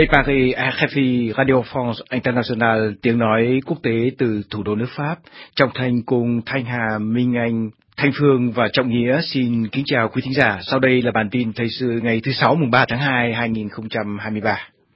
Đây Paris, RFI, Radio France International, tiếng nói quốc tế từ thủ đô nước Pháp. Trọng Thành cùng Thanh Hà, Minh Anh, Thanh Phương và Trọng Nghĩa xin kính chào quý thính giả. Sau đây là bản tin thời sự ngày thứ Sáu mùng 3 tháng 2, 2023.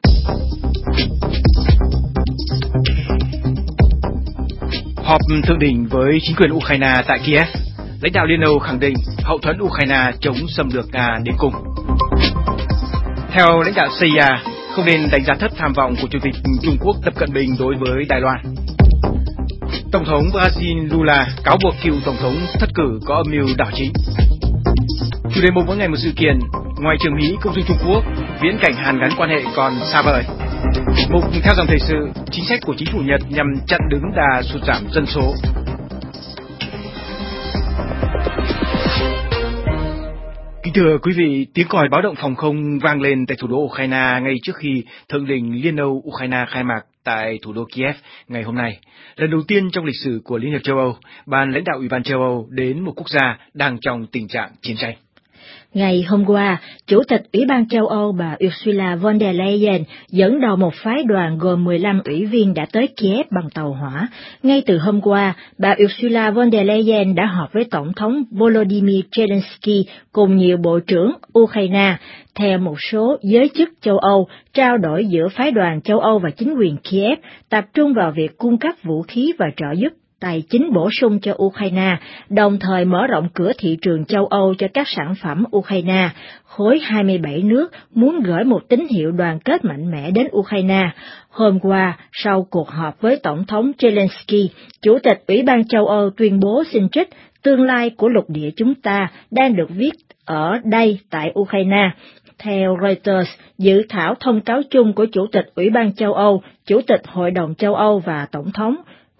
Họp thượng đỉnh với chính quyền Ukraine tại Kiev. Lãnh đạo Liên Âu khẳng định hậu thuẫn Ukraine chống xâm lược Nga đến cùng. Theo lãnh đạo CIA, không nên đánh giá thấp tham vọng của Chủ tịch Trung Quốc Tập Cận Bình đối với Đài Loan. Tổng thống Brazil Lula cáo buộc cựu Tổng thống thất cử có âm mưu đảo chính. Chủ đề mục mỗi ngày một sự kiện, Ngoại trưởng Mỹ công du Trung Quốc, viễn cảnh hàn gắn quan hệ còn xa vời. Mục theo dòng thời sự, chính sách của chính phủ Nhật nhằm chặn đứng đà sụt giảm dân số. Kính thưa quý vị, tiếng còi báo động phòng không vang lên tại thủ đô Ukraine ngay trước khi thượng đỉnh Liên Âu Ukraine khai mạc tại thủ đô Kiev ngày hôm nay. Lần đầu tiên trong lịch sử của Liên hiệp châu Âu, ban lãnh đạo Ủy ban châu Âu đến một quốc gia đang trong tình trạng chiến tranh. Ngày hôm qua, Chủ tịch Ủy ban châu Âu bà Ursula von der Leyen dẫn đầu một phái đoàn gồm 15 ủy viên đã tới Kiev bằng tàu hỏa. Ngay từ hôm qua, bà Ursula von der Leyen đã họp với Tổng thống Volodymyr Zelensky cùng nhiều bộ trưởng Ukraine. Theo một số giới chức châu Âu, trao đổi giữa phái đoàn châu Âu và chính quyền Kiev tập trung vào việc cung cấp vũ khí và trợ giúp tài chính bổ sung cho Ukraine, đồng thời mở rộng cửa thị trường châu Âu cho các sản phẩm Ukraine. Khối 27 nước muốn gửi một tín hiệu đoàn kết mạnh mẽ đến Ukraine. Hôm qua, sau cuộc họp với Tổng thống Zelensky, Chủ tịch Ủy ban châu Âu tuyên bố xin trích tương lai của lục địa chúng ta đang được viết ở đây tại Ukraine. Theo Reuters, dự thảo thông cáo chung của Chủ tịch Ủy ban châu Âu, Chủ tịch Hội đồng châu Âu và Tổng thống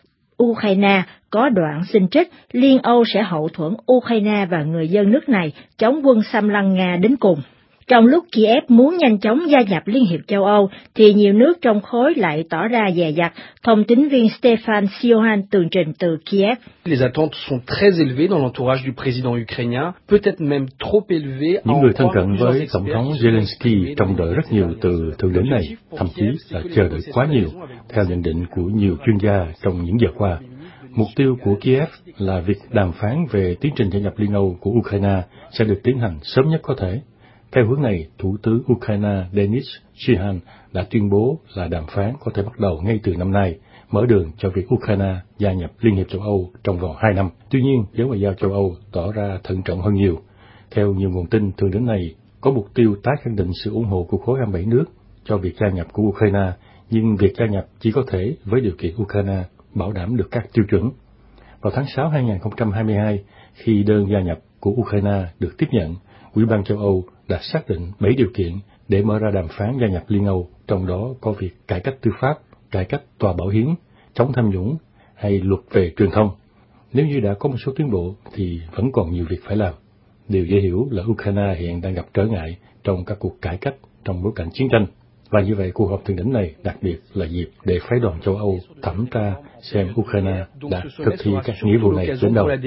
Ukraine có đoạn xin trích Liên Âu sẽ hậu thuẫn Ukraine và người dân nước này chống quân xâm lăng Nga đến cùng. Trong lúc Kiev muốn nhanh chóng gia nhập Liên hiệp châu Âu, thì nhiều nước trong khối lại tỏ ra dè dặt. Thông tín viên Stefan Siohan tường trình từ Kiev. Les attentes sont très élevées dans l'entourage du président ukrainien, peut-être même trop élevées. Những người thân cận với Tổng thống Zelensky trông đợi rất nhiều từ thượng đỉnh này, thậm chí là chờ đợi quá nhiều, theo nhận định của nhiều chuyên gia trong những giờ qua. Mục tiêu của Kiev là việc đàm phán về tiến trình gia nhập Liên Âu của Ukraine sẽ được tiến hành sớm nhất có thể. Theo hướng này, Thủ tướng Ukraine Denis Shmyhal đã tuyên bố là đàm phán có thể bắt đầu ngay từ năm nay, mở đường cho việc Ukraine gia nhập Liên hiệp châu Âu trong vòng 2 năm. Tuy nhiên, giới ngoại giao châu Âu tỏ ra thận trọng hơn nhiều. Theo nhiều nguồn tin, thượng đỉnh này có mục tiêu tái khẳng định sự ủng hộ của khối 27 nước cho việc gia nhập của Ukraine, nhưng việc gia nhập chỉ có thể với điều kiện Ukraine bảo đảm được các tiêu chuẩn. Vào tháng 6 2022, khi đơn gia nhập của Ukraine được tiếp nhận, Ủy ban châu Âu đã xác định 7 điều kiện để mở ra đàm phán gia nhập Liên Âu, trong đó có việc cải cách tư pháp, cải cách tòa bảo hiến, chống tham nhũng hay luật về truyền thông. Nếu như đã có một số tiến bộ thì vẫn còn nhiều việc phải làm. Điều dễ hiểu là Ukraine hiện đang gặp trở ngại trong các cuộc cải cách trong bối cảnh chiến tranh. Và như vậy, cuộc họp thượng đỉnh này đặc biệt là dịp để phái đoàn châu Âu thẩm tra xem Ukraine đã thực thi các nghĩa vụ này đến đâu.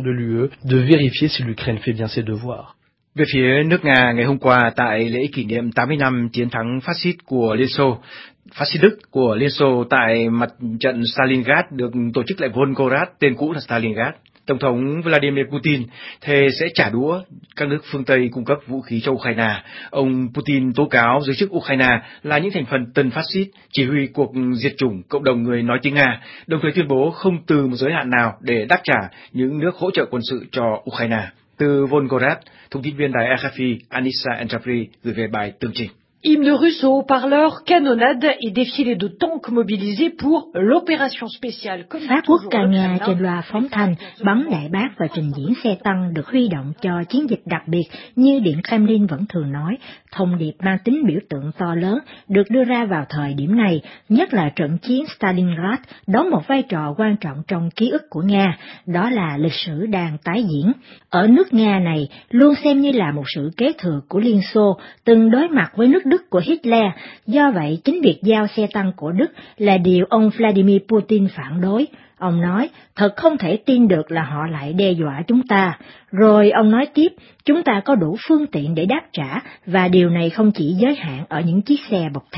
Về phía nước Nga, ngày hôm qua tại lễ kỷ niệm 80 năm chiến thắng phát xít Đức của Liên Xô tại mặt trận Stalingrad được tổ chức lại Volgograd, tên cũ là Stalingrad. Tổng thống Vladimir Putin thề sẽ trả đũa các nước phương Tây cung cấp vũ khí cho Ukraine. Ông Putin tố cáo giới chức Ukraine là những thành phần tân phát xít chỉ huy cuộc diệt chủng cộng đồng người nói tiếng Nga, đồng thời tuyên bố không từ một giới hạn nào để đáp trả những nước hỗ trợ quân sự cho Ukraine. Từ Volgograd, thông tin viên đài RFI Anissa Entropri gửi về bài tường trình. Hymne russe aux haut-parleurs, canonnade et défilé de tanks mobilisés pour l'opération spéciale. Pháp quốc ca Nga trên loa phóng thanh, bắn đại bác và trình diễn xe tăng được huy động cho chiến dịch đặc biệt như Điện Kremlin vẫn thường nói. Thông điệp mang tính biểu tượng to lớn được đưa ra vào thời điểm này, nhất là trận chiến Stalingrad đóng một vai trò quan trọng trong ký ức của Nga, đó là lịch sử đang tái diễn. Ở nước Nga này luôn xem như là một sự kế thừa của Liên Xô, từng đối mặt với nước Đức của Hitler, do vậy chính việc giao xe tăng của Đức là điều ông Vladimir Putin phản đối. Ông nói, thật không thể tin được là họ lại đe dọa chúng ta. Rồi ông nói tiếp, chúng ta có đủ phương tiện để đáp trả, và điều này không chỉ giới hạn ở những chiếc xe bọc thép.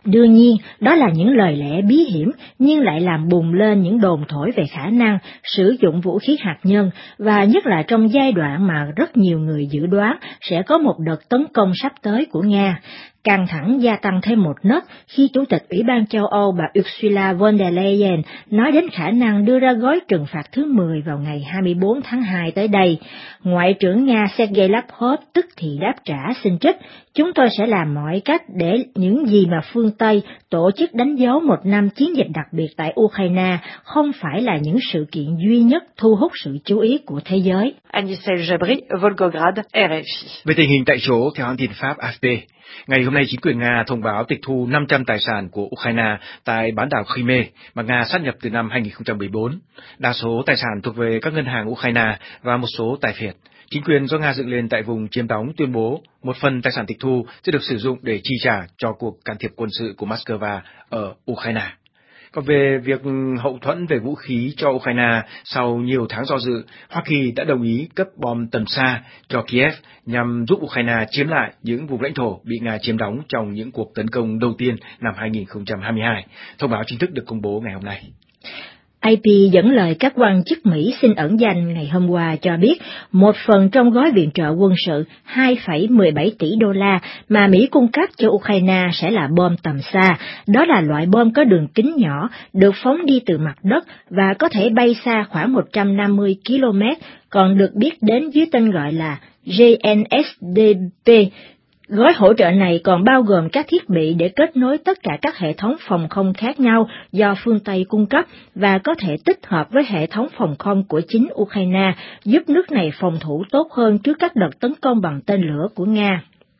Đương nhiên, đó là những lời lẽ bí hiểm, nhưng lại làm bùng lên những đồn thổi về khả năng sử dụng vũ khí hạt nhân, và nhất là trong giai đoạn mà rất nhiều người dự đoán sẽ có một đợt tấn công sắp tới của Nga. Căng thẳng gia tăng thêm một nấc khi Chủ tịch Ủy ban châu Âu bà Ursula von der Leyen nói đến khả năng đưa ra gói trừng phạt thứ 10 vào ngày 24 tháng 2 tới đây. Ngoại trưởng Nga Sergei Lavrov tức thì đáp trả xin trích: "Chúng tôi sẽ làm mọi cách để những gì mà phương Tây tổ chức đánh dấu một năm chiến dịch đặc biệt tại Ukraine không phải là những sự kiện duy nhất thu hút sự chú ý của thế giới." Anissel Jabri, Volgograd, RFI. Về tình hình tại chỗ, theo hãng tin Pháp AFP, ngày hôm nay chính quyền Nga thông báo tịch thu 500 tài sản của Ukraine tại bán đảo Crimea mà Nga sát nhập từ năm 2014. Đa số tài sản thuộc về các ngân hàng Ukraine và một số tài phiệt. Chính quyền do Nga dựng lên tại vùng chiếm đóng tuyên bố một phần tài sản tịch thu sẽ được sử dụng để chi trả cho cuộc can thiệp quân sự của Moscow ở Ukraine. Còn về việc hậu thuẫn về vũ khí cho Ukraine, sau nhiều tháng do dự, Hoa Kỳ đã đồng ý cấp bom tầm xa cho Kiev nhằm giúp Ukraine chiếm lại những vùng lãnh thổ bị Nga chiếm đóng trong những cuộc tấn công đầu tiên năm 2022. Thông báo chính thức được công bố ngày hôm nay. AP dẫn lời các quan chức Mỹ xin ẩn danh ngày hôm qua cho biết một phần trong gói viện trợ quân sự 2,17 tỷ đô la mà Mỹ cung cấp cho Ukraine sẽ là bom tầm xa. Đó là loại bom có đường kính nhỏ, được phóng đi từ mặt đất và có thể bay xa khoảng 150 km, còn được biết đến dưới tên gọi là GNSDP. Gói hỗ trợ này còn bao gồm các thiết bị để kết nối tất cả các hệ thống phòng không khác nhau do phương Tây cung cấp và có thể tích hợp với hệ thống phòng không của chính Ukraine, giúp nước này phòng thủ tốt hơn trước các đợt tấn công bằng tên lửa của Nga.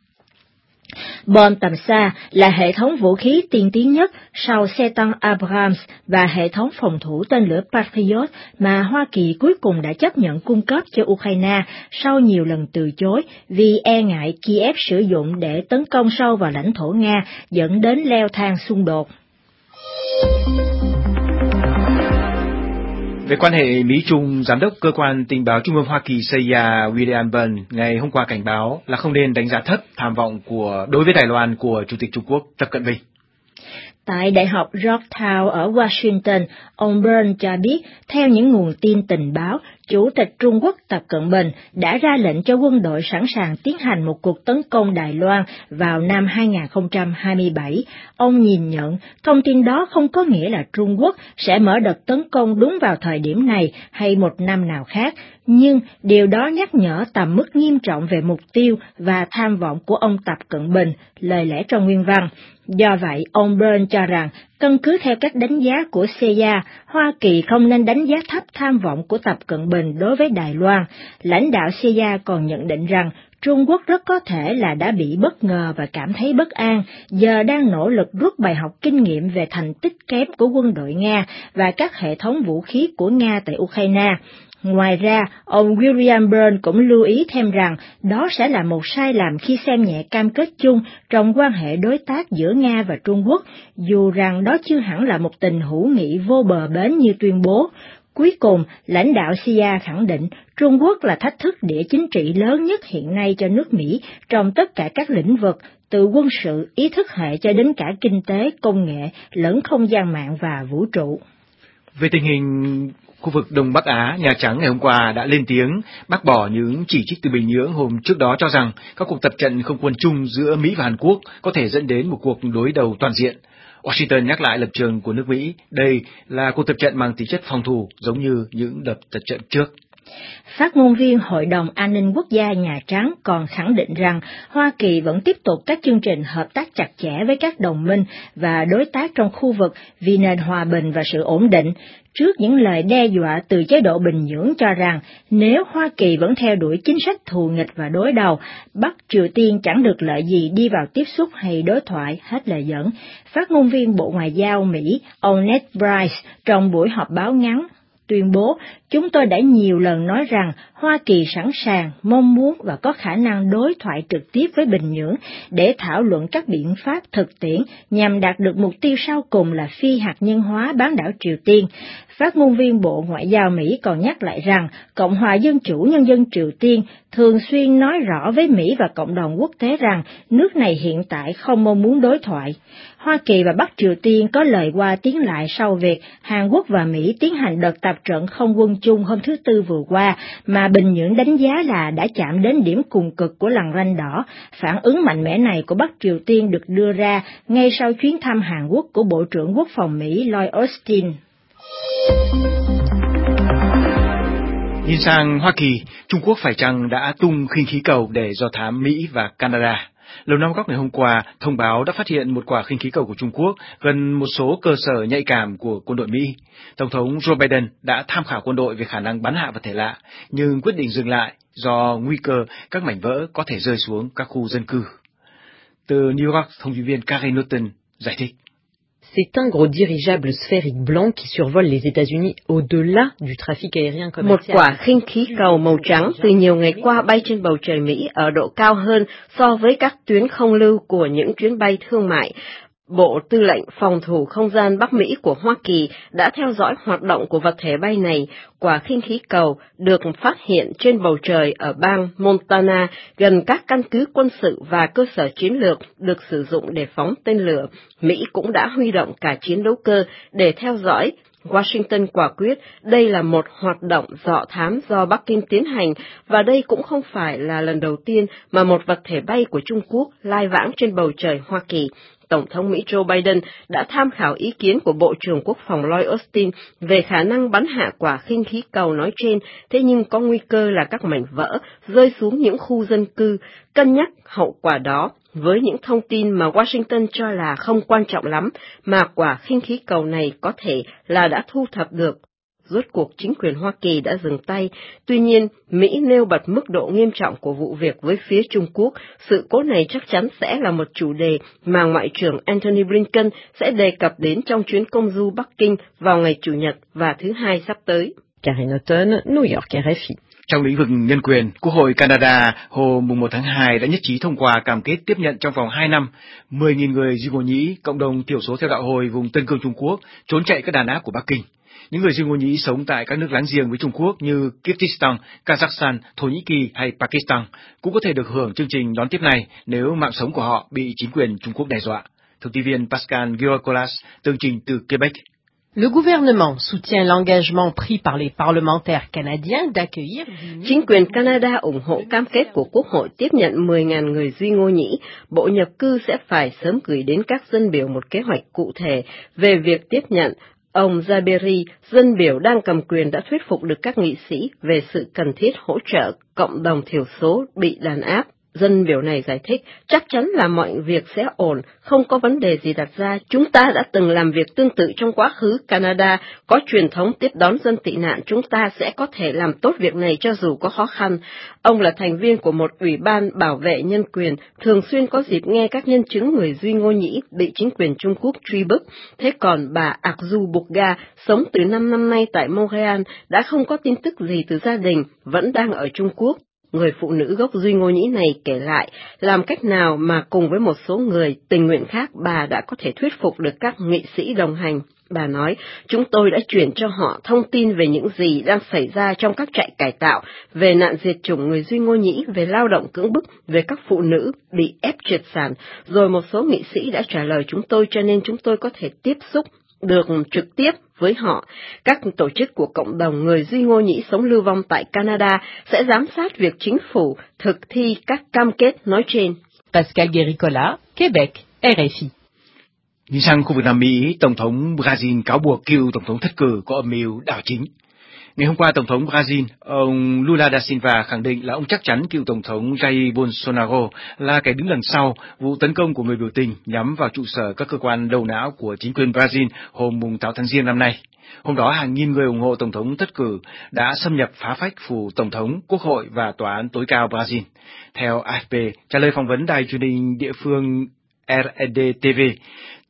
Bom tầm xa là hệ thống vũ khí tiên tiến nhất sau xe tăng Abrams và hệ thống phòng thủ tên lửa Patriot mà Hoa Kỳ cuối cùng đã chấp nhận cung cấp cho Ukraine sau nhiều lần từ chối vì e ngại Kiev sử dụng để tấn công sâu vào lãnh thổ Nga, dẫn đến leo thang xung đột. Về quan hệ Mỹ-Trung, Giám đốc Cơ quan Tình báo Trung ương Hoa Kỳ CIA William Burns ngày hôm qua cảnh báo là không nên đánh giá thấp tham vọng đối với Đài Loan của Chủ tịch Trung Quốc Tập Cận Bình. Tại Đại học Georgetown ở Washington, ông Burns cho biết, theo những nguồn tin tình báo, Chủ tịch Trung Quốc Tập Cận Bình đã ra lệnh cho quân đội sẵn sàng tiến hành một cuộc tấn công Đài Loan vào năm 2027. Ông nhìn nhận, thông tin đó không có nghĩa là Trung Quốc sẽ mở đợt tấn công đúng vào thời điểm này hay một năm nào khác, nhưng điều đó nhắc nhở tầm mức nghiêm trọng về mục tiêu và tham vọng của ông Tập Cận Bình, lời lẽ trong nguyên văn. Do vậy, ông Burns cho rằng, căn cứ theo các đánh giá của CIA, Hoa Kỳ không nên đánh giá thấp tham vọng của Tập Cận Bình đối với Đài Loan. Lãnh đạo CIA còn nhận định rằng Trung Quốc rất có thể là đã bị bất ngờ và cảm thấy bất an, giờ đang nỗ lực rút bài học kinh nghiệm về thành tích kém của quân đội Nga và các hệ thống vũ khí của Nga tại Ukraine. Ngoài ra, ông William Burns cũng lưu ý thêm rằng đó sẽ là một sai lầm khi xem nhẹ cam kết chung trong quan hệ đối tác giữa Nga và Trung Quốc, dù rằng đó chưa hẳn là một tình hữu nghị vô bờ bến như tuyên bố. Cuối cùng, lãnh đạo CIA khẳng định Trung Quốc là thách thức địa chính trị lớn nhất hiện nay cho nước Mỹ trong tất cả các lĩnh vực, từ quân sự, ý thức hệ cho đến cả kinh tế, công nghệ, lẫn không gian mạng và vũ trụ. Về tình hình khu vực Đông Bắc Á, Nhà Trắng ngày hôm qua đã lên tiếng bác bỏ những chỉ trích từ Bình Nhưỡng hôm trước đó cho rằng các cuộc tập trận không quân chung giữa Mỹ và Hàn Quốc có thể dẫn đến một cuộc đối đầu toàn diện. Washington nhắc lại lập trường của nước Mỹ, đây là cuộc tập trận mang tính chất phòng thủ giống như những đợt tập trận trước. Phát ngôn viên Hội đồng An ninh Quốc gia Nhà Trắng còn khẳng định rằng Hoa Kỳ vẫn tiếp tục các chương trình hợp tác chặt chẽ với các đồng minh và đối tác trong khu vực vì nền hòa bình và sự ổn định, trước những lời đe dọa từ chế độ Bình Nhưỡng cho rằng nếu Hoa Kỳ vẫn theo đuổi chính sách thù nghịch và đối đầu, Bắc Triều Tiên chẳng được lợi gì đi vào tiếp xúc hay đối thoại, hết lời dẫn. Phát ngôn viên Bộ Ngoại giao Mỹ, ông Ned Price, trong buổi họp báo ngắn, tuyên bố, Chúng tôi đã nhiều lần nói rằng Hoa Kỳ sẵn sàng, mong muốn và có khả năng đối thoại trực tiếp với Bình Nhưỡng để thảo luận các biện pháp thực tiễn nhằm đạt được mục tiêu sau cùng là phi hạt nhân hóa bán đảo Triều Tiên. Phát ngôn viên Bộ Ngoại giao Mỹ còn nhắc lại rằng Cộng hòa Dân chủ Nhân dân Triều Tiên thường xuyên nói rõ với Mỹ và cộng đồng quốc tế rằng nước này hiện tại không mong muốn đối thoại. Hoa Kỳ và Bắc Triều Tiên có lời qua tiếng lại sau việc Hàn Quốc và Mỹ tiến hành đợt tập trận không quân chung hôm thứ Tư vừa qua, mà Bình Nhưỡng đánh giá là đã chạm đến điểm cùng cực của lằn ranh đỏ. Phản ứng mạnh mẽ này của Bắc Triều Tiên được đưa ra ngay sau chuyến thăm Hàn Quốc của Bộ trưởng Quốc phòng Mỹ Lloyd Austin. Nhìn sang Hoa Kỳ, Trung Quốc phải chăng đã tung khinh khí cầu để dò thám Mỹ và Canada? Lầu Năm Góc ngày hôm qua thông báo đã phát hiện một quả khinh khí cầu của Trung Quốc gần một số cơ sở nhạy cảm của quân đội Mỹ. Tổng thống Joe Biden đã tham khảo quân đội về khả năng bắn hạ vật thể lạ, nhưng quyết định dừng lại do nguy cơ các mảnh vỡ có thể rơi xuống các khu dân cư. Từ New York, thông tin viên Karen Norton giải thích. C'est un gros dirigeable sphérique blanc qui survole les États-Unis au-delà du trafic aérien commercial. Một quả khinh khí cầu màu trắng từ nhiều ngày qua bay trên bầu trời Mỹ ở độ cao hơn so với các tuyến không lưu của những chuyến bay thương mại. Bộ Tư lệnh Phòng thủ Không gian Bắc Mỹ của Hoa Kỳ đã theo dõi hoạt động của vật thể bay này. Quả khinh khí cầu được phát hiện trên bầu trời ở bang Montana, gần các căn cứ quân sự và cơ sở chiến lược được sử dụng để phóng tên lửa. Mỹ cũng đã huy động cả chiến đấu cơ để theo dõi. Washington quả quyết đây là một hoạt động dò thám do Bắc Kinh tiến hành, và đây cũng không phải là lần đầu tiên mà một vật thể bay của Trung Quốc lai vãng trên bầu trời Hoa Kỳ. Tổng thống Mỹ Joe Biden đã tham khảo ý kiến của Bộ trưởng Quốc phòng Lloyd Austin về khả năng bắn hạ quả khinh khí cầu nói trên, thế nhưng có nguy cơ là các mảnh vỡ rơi xuống những khu dân cư. Cân nhắc hậu quả đó, với những thông tin mà Washington cho là không quan trọng lắm, mà quả khinh khí cầu này có thể là đã thu thập được. Rốt cuộc chính quyền Hoa Kỳ đã dừng tay, tuy nhiên Mỹ nêu bật mức độ nghiêm trọng của vụ việc với phía Trung Quốc. Sự cố này chắc chắn sẽ là một chủ đề mà Ngoại trưởng Antony Blinken sẽ đề cập đến trong chuyến công du Bắc Kinh vào ngày Chủ nhật và thứ Hai sắp tới. Karen Norton, New York, RFI. Trong lĩnh vực nhân quyền, Quốc hội Canada hôm 1 tháng 2 đã nhất trí thông qua cam kết tiếp nhận trong vòng 2 năm 10.000 người Duy Ngô Nhĩ, cộng đồng thiểu số theo đạo Hồi vùng Tân Cương Trung Quốc, trốn chạy các đàn áp của Bắc Kinh. Những người Duy Ngô Nhĩ sống tại các nước láng giềng với Trung Quốc như Kyrgyzstan, Kazakhstan, Thổ Nhĩ Kỳ hay Pakistan cũng có thể được hưởng chương trình đón tiếp này nếu mạng sống của họ bị chính quyền Trung Quốc đe dọa. Thông tin viên Pascal Guiracolas tường trình từ Quebec. Le gouvernement soutient l'engagement pris par les parlementaires canadiens d'accueillir. Chính quyền Canada ủng hộ cam kết của Quốc hội tiếp nhận 10.000 người Duy Ngô Nhĩ. Bộ Nhập cư sẽ phải sớm gửi đến các dân biểu một kế hoạch cụ thể về việc tiếp nhận. Ông Zaberi, dân biểu đang cầm quyền, đã thuyết phục được các nghị sĩ về sự cần thiết hỗ trợ cộng đồng thiểu số bị đàn áp. Dân biểu này giải thích, chắc chắn là mọi việc sẽ ổn, không có vấn đề gì đặt ra. Chúng ta đã từng làm việc tương tự trong quá khứ. Canada có truyền thống tiếp đón dân tị nạn, chúng ta sẽ có thể làm tốt việc này cho dù có khó khăn. Ông là thành viên của một ủy ban bảo vệ nhân quyền, thường xuyên có dịp nghe các nhân chứng người Duy Ngô Nhĩ bị chính quyền Trung Quốc truy bức. Thế còn bà Akzu Bukga, sống từ 5 năm nay tại Montreal, đã không có tin tức gì từ gia đình, vẫn đang ở Trung Quốc. Người phụ nữ gốc Duy Ngô Nhĩ này kể lại làm cách nào mà cùng với một số người tình nguyện khác bà đã có thể thuyết phục được các nghị sĩ đồng hành. Bà nói, chúng tôi đã chuyển cho họ thông tin về những gì đang xảy ra trong các trại cải tạo, về nạn diệt chủng người Duy Ngô Nhĩ, về lao động cưỡng bức, về các phụ nữ bị ép triệt sản. Rồi một số nghị sĩ đã trả lời chúng tôi, cho nên chúng tôi có thể tiếp xúc được trực tiếp với họ. Các tổ chức của cộng đồng người Duy Ngô Nhĩ sống lưu vong tại Canada sẽ giám sát việc chính phủ thực thi các cam kết nói trên. Pascal Guéricola, Québec, RFI. Nhìn sang khu vực Nam Mỹ, Tổng thống Brazil cáo buộc cựu Tổng thống thất cử có âm mưu đảo chính. Ngày hôm qua, Tổng thống Brazil, ông Lula da Silva khẳng định là ông chắc chắn cựu Tổng thống Jair Bolsonaro là kẻ đứng đằng sau vụ tấn công của người biểu tình nhắm vào trụ sở các cơ quan đầu não của chính quyền Brazil hôm 8 tháng Giêng năm nay. Hôm đó, hàng nghìn người ủng hộ Tổng thống thất cử đã xâm nhập phá phách phủ Tổng thống, Quốc hội và Tòa án tối cao Brazil. Theo AFP, trả lời phỏng vấn đài truyền hình địa phương REDTV,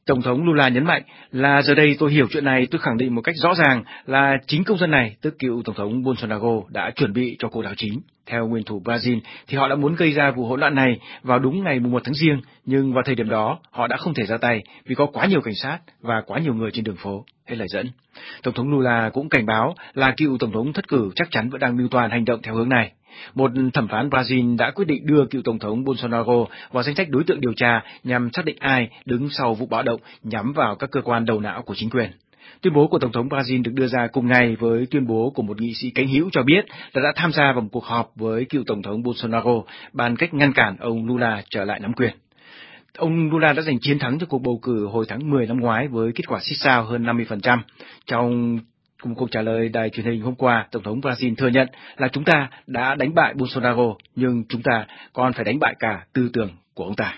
Tổng thống Lula nhấn mạnh là giờ đây tôi hiểu chuyện này, tôi khẳng định một cách rõ ràng là chính công dân này, tức cựu Tổng thống Bolsonaro, đã chuẩn bị cho cuộc đảo chính. Theo nguyên thủ Brazil thì họ đã muốn gây ra vụ hỗn loạn này vào đúng ngày 1 tháng Giêng, nhưng vào thời điểm đó họ đã không thể ra tay vì có quá nhiều cảnh sát và quá nhiều người trên đường phố. Hết lời dẫn. Tổng thống Lula cũng cảnh báo là cựu Tổng thống thất cử chắc chắn vẫn đang mưu toan hành động theo hướng này. Một thẩm phán Brazil đã quyết định đưa cựu Tổng thống Bolsonaro vào danh sách đối tượng điều tra nhằm xác định ai đứng sau vụ bạo động nhắm vào các cơ quan đầu não của chính quyền. Tuyên bố của Tổng thống Brazil được đưa ra cùng ngày với tuyên bố của một nghị sĩ cánh hữu cho biết là đã tham gia vào một cuộc họp với cựu Tổng thống Bolsonaro bàn cách ngăn cản ông Lula trở lại nắm quyền. Ông Lula đã giành chiến thắng trong cuộc bầu cử hồi tháng 10 năm ngoái với kết quả xít sao hơn 50%. Trong một cuộc trả lời đài truyền hình hôm qua, Tổng thống Brazil thừa nhận là chúng ta đã đánh bại Bolsonaro, nhưng chúng ta còn phải đánh bại cả tư tưởng của ông ta.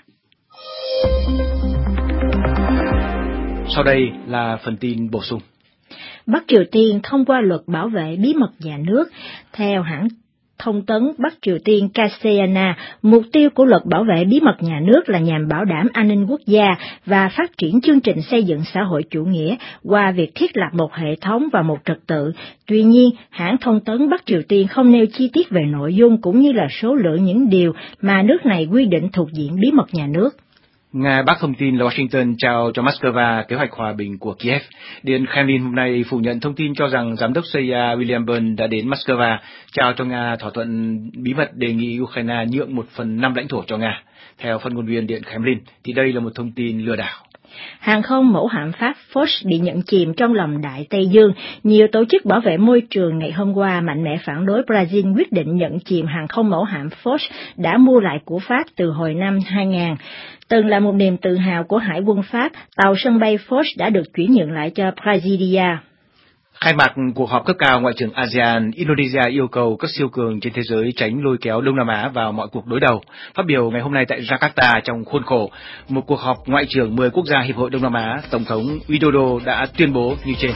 Sau đây là phần tin bổ sung. Bắc Triều Tiên thông qua luật bảo vệ bí mật nhà nước. Theo hãng thông tấn Bắc Triều Tiên KCNA, mục tiêu của luật bảo vệ bí mật nhà nước là nhằm bảo đảm an ninh quốc gia và phát triển chương trình xây dựng xã hội chủ nghĩa qua việc thiết lập một hệ thống và một trật tự. Tuy nhiên, hãng thông tấn Bắc Triều Tiên không nêu chi tiết về nội dung cũng như là số lượng những điều mà nước này quy định thuộc diện bí mật nhà nước. Nga bác thông tin là Washington trao cho Moscow kế hoạch hòa bình của Kiev. Điện Kremlin hôm nay phủ nhận thông tin cho rằng giám đốc CIA William Burns đã đến Moscow trao cho Nga thỏa thuận bí mật đề nghị Ukraine nhượng 1/5 lãnh thổ cho Nga. Theo phát ngôn viên Điện Kremlin, thì đây là một thông tin lừa đảo. Hàng không mẫu hạm Pháp Foch bị nhận chìm trong lòng Đại Tây Dương. Nhiều tổ chức bảo vệ môi trường ngày hôm qua mạnh mẽ phản đối Brazil quyết định nhận chìm hàng không mẫu hạm Foch đã mua lại của Pháp từ hồi năm 2000. Từng là một niềm tự hào của Hải quân Pháp, tàu sân bay Foch đã được chuyển nhượng lại cho Brasilia. Khai mạc cuộc họp cấp cao ngoại trưởng ASEAN, Indonesia yêu cầu các siêu cường trên thế giới tránh lôi kéo Đông Nam Á vào mọi cuộc đối đầu. Phát biểu ngày hôm nay tại Jakarta trong khuôn khổ một cuộc họp ngoại trưởng 10 quốc gia Hiệp hội Đông Nam Á, Tổng thống Widodo đã tuyên bố như trên.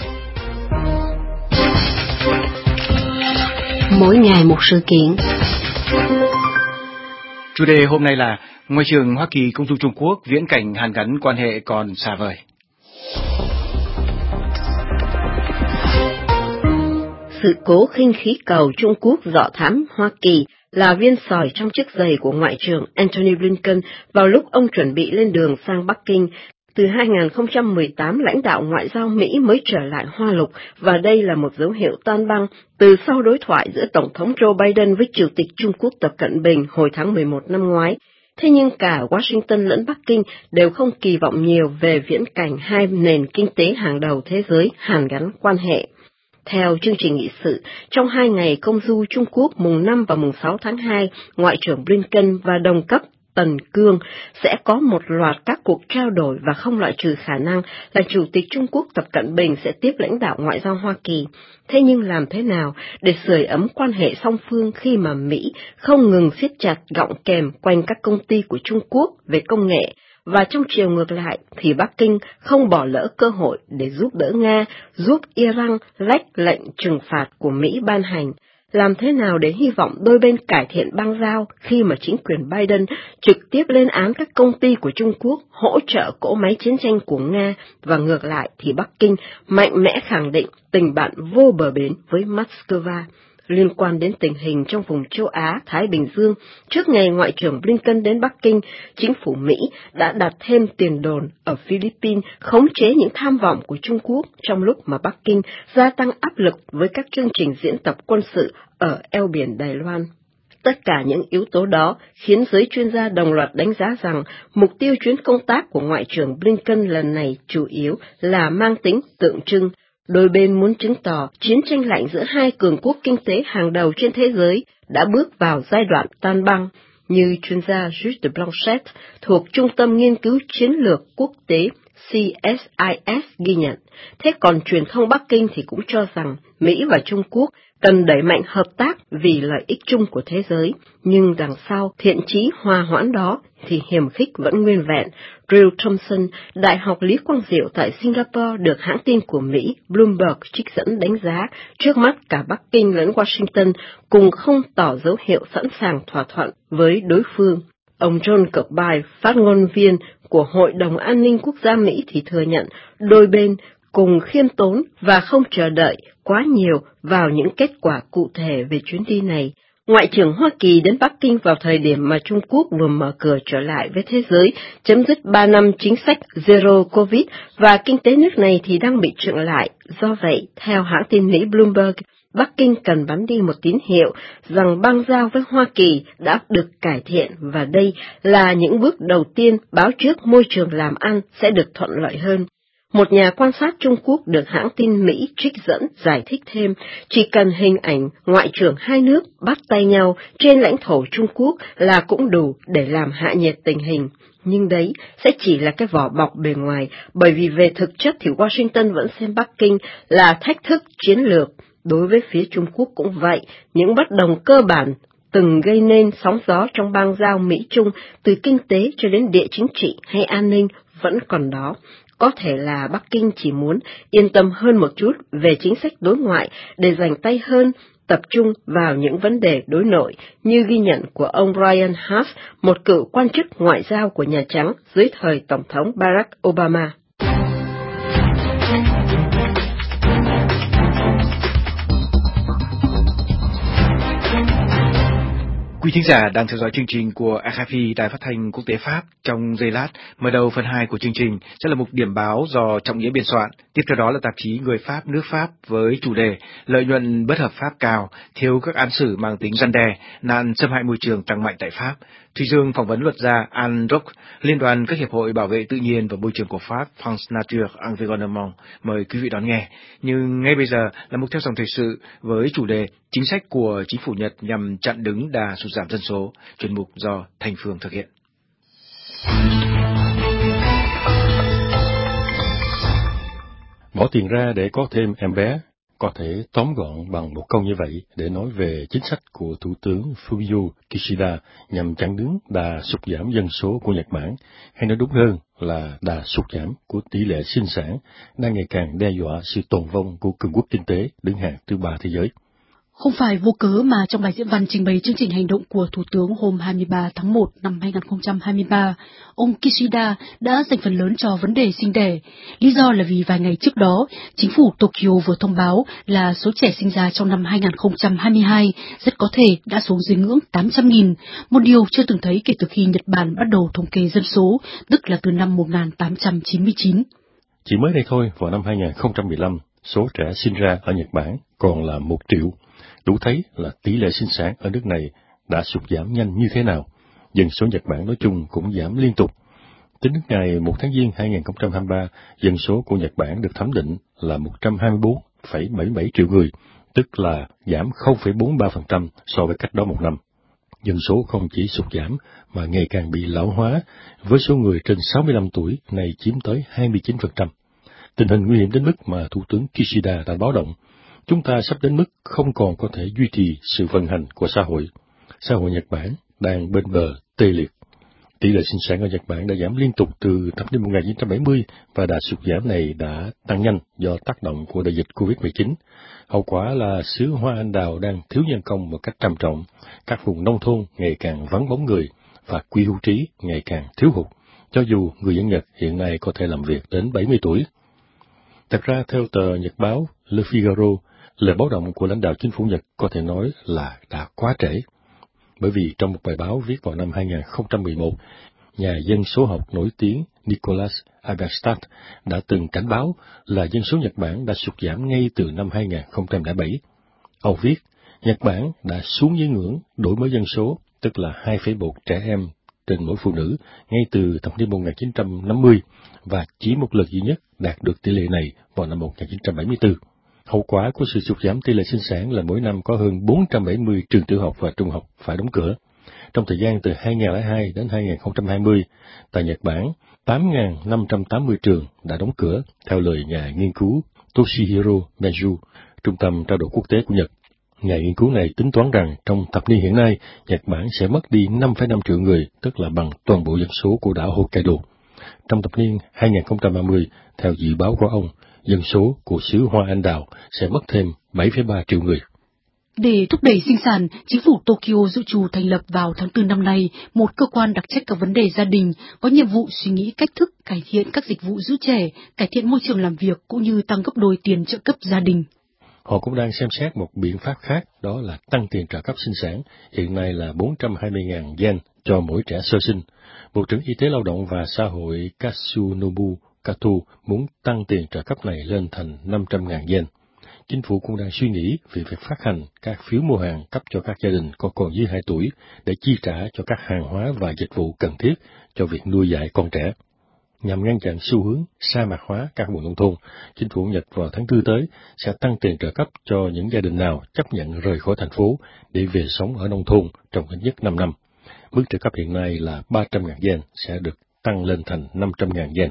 Mỗi ngày một sự kiện. Chủ đề hôm nay là Ngoại trưởng Hoa Kỳ công du Trung Quốc viễn cảnh hàn gắn quan hệ còn xa vời. Sự cố khinh khí cầu Trung Quốc dọ thám Hoa Kỳ là viên sỏi trong chiếc giày của Ngoại trưởng Antony Blinken vào lúc ông chuẩn bị lên đường sang Bắc Kinh. Từ 2018, lãnh đạo ngoại giao Mỹ mới trở lại Hoa Lục, và đây là một dấu hiệu tan băng từ sau đối thoại giữa Tổng thống Joe Biden với Chủ tịch Trung Quốc Tập Cận Bình hồi tháng 11 năm ngoái. Thế nhưng cả Washington lẫn Bắc Kinh đều không kỳ vọng nhiều về viễn cảnh hai nền kinh tế hàng đầu thế giới hàn gắn quan hệ. Theo chương trình nghị sự, trong 2 ngày công du Trung Quốc mùng 5 và mùng 6 tháng 2, Ngoại trưởng Blinken và đồng cấp Tần Cương sẽ có một loạt các cuộc trao đổi và không loại trừ khả năng là Chủ tịch Trung Quốc Tập Cận Bình sẽ tiếp lãnh đạo ngoại giao Hoa Kỳ. Thế nhưng làm thế nào để sưởi ấm quan hệ song phương khi mà Mỹ không ngừng siết chặt gọng kềm quanh các công ty của Trung Quốc về công nghệ, và trong chiều ngược lại thì Bắc Kinh không bỏ lỡ cơ hội để giúp đỡ Nga, giúp Iran lách lệnh trừng phạt của Mỹ ban hành? Làm thế nào để hy vọng đôi bên cải thiện băng giao khi mà chính quyền Biden trực tiếp lên án các công ty của Trung Quốc hỗ trợ cỗ máy chiến tranh của Nga, và ngược lại thì Bắc Kinh mạnh mẽ khẳng định tình bạn vô bờ bến với Moscow? Liên quan đến tình hình trong vùng châu Á-Thái Bình Dương, trước ngày Ngoại trưởng Blinken đến Bắc Kinh, chính phủ Mỹ đã đặt thêm tiền đồn ở Philippines khống chế những tham vọng của Trung Quốc trong lúc mà Bắc Kinh gia tăng áp lực với các chương trình diễn tập quân sự ở eo biển Đài Loan. Tất cả những yếu tố đó khiến giới chuyên gia đồng loạt đánh giá rằng mục tiêu chuyến công tác của Ngoại trưởng Blinken lần này chủ yếu là mang tính tượng trưng. Đôi bên muốn chứng tỏ chiến tranh lạnh giữa hai cường quốc kinh tế hàng đầu trên thế giới đã bước vào giai đoạn tan băng, như chuyên gia Jules de Blanchet thuộc Trung tâm Nghiên cứu Chiến lược Quốc tế CSIS ghi nhận. Thế còn truyền thông Bắc Kinh thì cũng cho rằng Mỹ và Trung Quốc cần đẩy mạnh hợp tác vì lợi ích chung của thế giới, nhưng đằng sau thiện chí hòa hoãn đó thì hiềm khích vẫn nguyên vẹn. Drew Thompson, Đại học Lý Quang Diệu tại Singapore được hãng tin của Mỹ Bloomberg trích dẫn đánh giá, trước mắt cả Bắc Kinh lẫn Washington cùng không tỏ dấu hiệu sẵn sàng thỏa thuận với đối phương. Ông John Kirkby, phát ngôn viên của Hội đồng An ninh Quốc gia Mỹ thì thừa nhận đôi bên cùng khiêm tốn và không chờ đợi quá nhiều vào những kết quả cụ thể về chuyến đi này. Ngoại trưởng Hoa Kỳ đến Bắc Kinh vào thời điểm mà Trung Quốc vừa mở cửa trở lại với thế giới, chấm dứt 3 năm chính sách Zero Covid và kinh tế nước này thì đang bị chững lại. Do vậy, theo hãng tin Mỹ Bloomberg, Bắc Kinh cần bắn đi một tín hiệu rằng bang giao với Hoa Kỳ đã được cải thiện và đây là những bước đầu tiên báo trước môi trường làm ăn sẽ được thuận lợi hơn. Một nhà quan sát Trung Quốc được hãng tin Mỹ trích dẫn giải thích thêm, chỉ cần hình ảnh ngoại trưởng hai nước bắt tay nhau trên lãnh thổ Trung Quốc là cũng đủ để làm hạ nhiệt tình hình. Nhưng đấy sẽ chỉ là cái vỏ bọc bề ngoài, bởi vì về thực chất thì Washington vẫn xem Bắc Kinh là thách thức chiến lược. Đối với phía Trung Quốc cũng vậy, những bất đồng cơ bản từng gây nên sóng gió trong bang giao Mỹ-Trung từ kinh tế cho đến địa chính trị hay an ninh vẫn còn đó. Có thể là Bắc Kinh chỉ muốn yên tâm hơn một chút về chính sách đối ngoại để dành tay hơn, tập trung vào những vấn đề đối nội, như ghi nhận của ông Brian Haas, một cựu quan chức ngoại giao của Nhà Trắng dưới thời Tổng thống Barack Obama. Quý thính giả đang theo dõi chương trình của RFI, Đài Phát thanh Quốc tế Pháp. Trong giây lát, mở đầu phần 2 của chương trình sẽ là mục điểm báo do Trọng Nghĩa biên soạn. Tiếp theo đó là tạp chí Người Pháp nước Pháp với chủ đề lợi nhuận bất hợp pháp cao, thiếu các án xử mang tính răn đe, nạn xâm hại môi trường tăng mạnh tại Pháp. Thùy Dương phỏng vấn luật gia Anne Roch, Liên đoàn các hiệp hội bảo vệ tự nhiên và môi trường của Pháp, France Nature Environnement. Mời quý vị đón nghe. Nhưng ngay bây giờ là mục theo dòng thời sự với chủ đề chính sách của chính phủ Nhật nhằm chặn đứng đà sụt giảm dân số, chuyên mục do Thành Phương thực hiện. Bỏ tiền ra để có thêm em bé, có thể tóm gọn bằng một câu như vậy để nói về chính sách của Thủ tướng Fumio Kishida nhằm chặn đứng đà sụt giảm dân số của Nhật Bản, hay nói đúng hơn là đà sụt giảm của tỷ lệ sinh sản đang ngày càng đe dọa sự tồn vong của cường quốc kinh tế đứng hàng thứ 3 thế giới. Không phải vô cớ mà trong bài diễn văn trình bày chương trình hành động của Thủ tướng hôm 23 tháng 1 năm 2023, ông Kishida đã dành phần lớn cho vấn đề sinh đẻ. Lý do là vì vài ngày trước đó, chính phủ Tokyo vừa thông báo là số trẻ sinh ra trong năm 2022 rất có thể đã xuống dưới ngưỡng 800.000, một điều chưa từng thấy kể từ khi Nhật Bản bắt đầu thống kê dân số, tức là từ năm 1899. Chỉ mới đây thôi, vào năm 2015, số trẻ sinh ra ở Nhật Bản còn là 1 triệu. Đủ thấy là tỷ lệ sinh sản ở nước này đã sụt giảm nhanh như thế nào. Dân số Nhật Bản nói chung cũng giảm liên tục. Tính đến ngày 1 tháng Giêng 2023, dân số của Nhật Bản được thẩm định là 124,77 triệu người, tức là giảm 0,43% so với cách đó một năm. Dân số không chỉ sụt giảm mà ngày càng bị lão hóa, với số người trên 65 tuổi này chiếm tới 29%. Tình hình nguy hiểm đến mức mà Thủ tướng Kishida đã báo động. Chúng ta sắp đến mức không còn có thể duy trì sự vận hành của xã hội. Xã hội Nhật Bản đang bên bờ tê liệt. Tỷ lệ sinh sản ở Nhật Bản đã giảm liên tục từ thập niên 1970 và đà sụt giảm này đã tăng nhanh do tác động của đại dịch COVID-19. Hậu quả là xứ hoa anh đào đang thiếu nhân công một cách trầm trọng, các vùng nông thôn ngày càng vắng bóng người và quỹ hưu trí ngày càng thiếu hụt, cho dù người dân Nhật hiện nay có thể làm việc đến 70 tuổi. Thật ra, theo tờ Nhật báo Le Figaro, lời báo động của lãnh đạo chính phủ Nhật có thể nói là đã quá trễ. Bởi vì trong một bài báo viết vào năm 2011, nhà dân số học nổi tiếng Nicholas Agastad đã từng cảnh báo là dân số Nhật Bản đã sụt giảm ngay từ năm 2007. Ông viết, Nhật Bản đã xuống dưới ngưỡng đổi mới dân số, tức là 2,1 trẻ em trên mỗi phụ nữ, ngay từ thập niên 1950, và chỉ một lần duy nhất đạt được tỷ lệ này vào năm 1974. Hậu quả của sự sụt giảm tỷ lệ sinh sản là mỗi năm có hơn 470 trường tiểu học và trung học phải đóng cửa. Trong thời gian từ 2002 đến 2020, tại Nhật Bản, 8.580 trường đã đóng cửa, theo lời nhà nghiên cứu Toshihiro Meiju, Trung tâm trao đổi quốc tế của Nhật. Nhà nghiên cứu này tính toán rằng trong thập niên hiện nay, Nhật Bản sẽ mất đi 5,5 triệu người, tức là bằng toàn bộ dân số của đảo Hokkaido. Trong thập niên 2030, theo dự báo của ông, dân số của xứ Hoa Anh Đào sẽ mất thêm 7,3 triệu người. Để thúc đẩy sinh sản, chính phủ Tokyo dự trù thành lập vào tháng 4 năm nay một cơ quan đặc trách các vấn đề gia đình, có nhiệm vụ suy nghĩ cách thức cải thiện các dịch vụ giữ trẻ, cải thiện môi trường làm việc cũng như tăng gấp đôi tiền trợ cấp gia đình. Họ cũng đang xem xét một biện pháp khác, đó là tăng tiền trợ cấp sinh sản, hiện nay là 420.000 yen cho mỗi trẻ sơ sinh. Bộ trưởng Y tế Lao động và Xã hội Katsunobu Kato muốn tăng tiền trợ cấp này lên thành 500.000 yen. Chính phủ cũng đang suy nghĩ về việc phát hành các phiếu mua hàng cấp cho các gia đình có con dưới 2 tuổi để chi trả cho các hàng hóa và dịch vụ cần thiết cho việc nuôi dạy con trẻ. Nhằm ngăn chặn xu hướng sa mạc hóa các vùng nông thôn, chính phủ Nhật vào tháng 4 tới sẽ tăng tiền trợ cấp cho những gia đình nào chấp nhận rời khỏi thành phố để về sống ở nông thôn trong ít nhất 5 năm. Mức trợ cấp hiện nay là 300.000 yen sẽ được tăng lên thành 500.000 yen.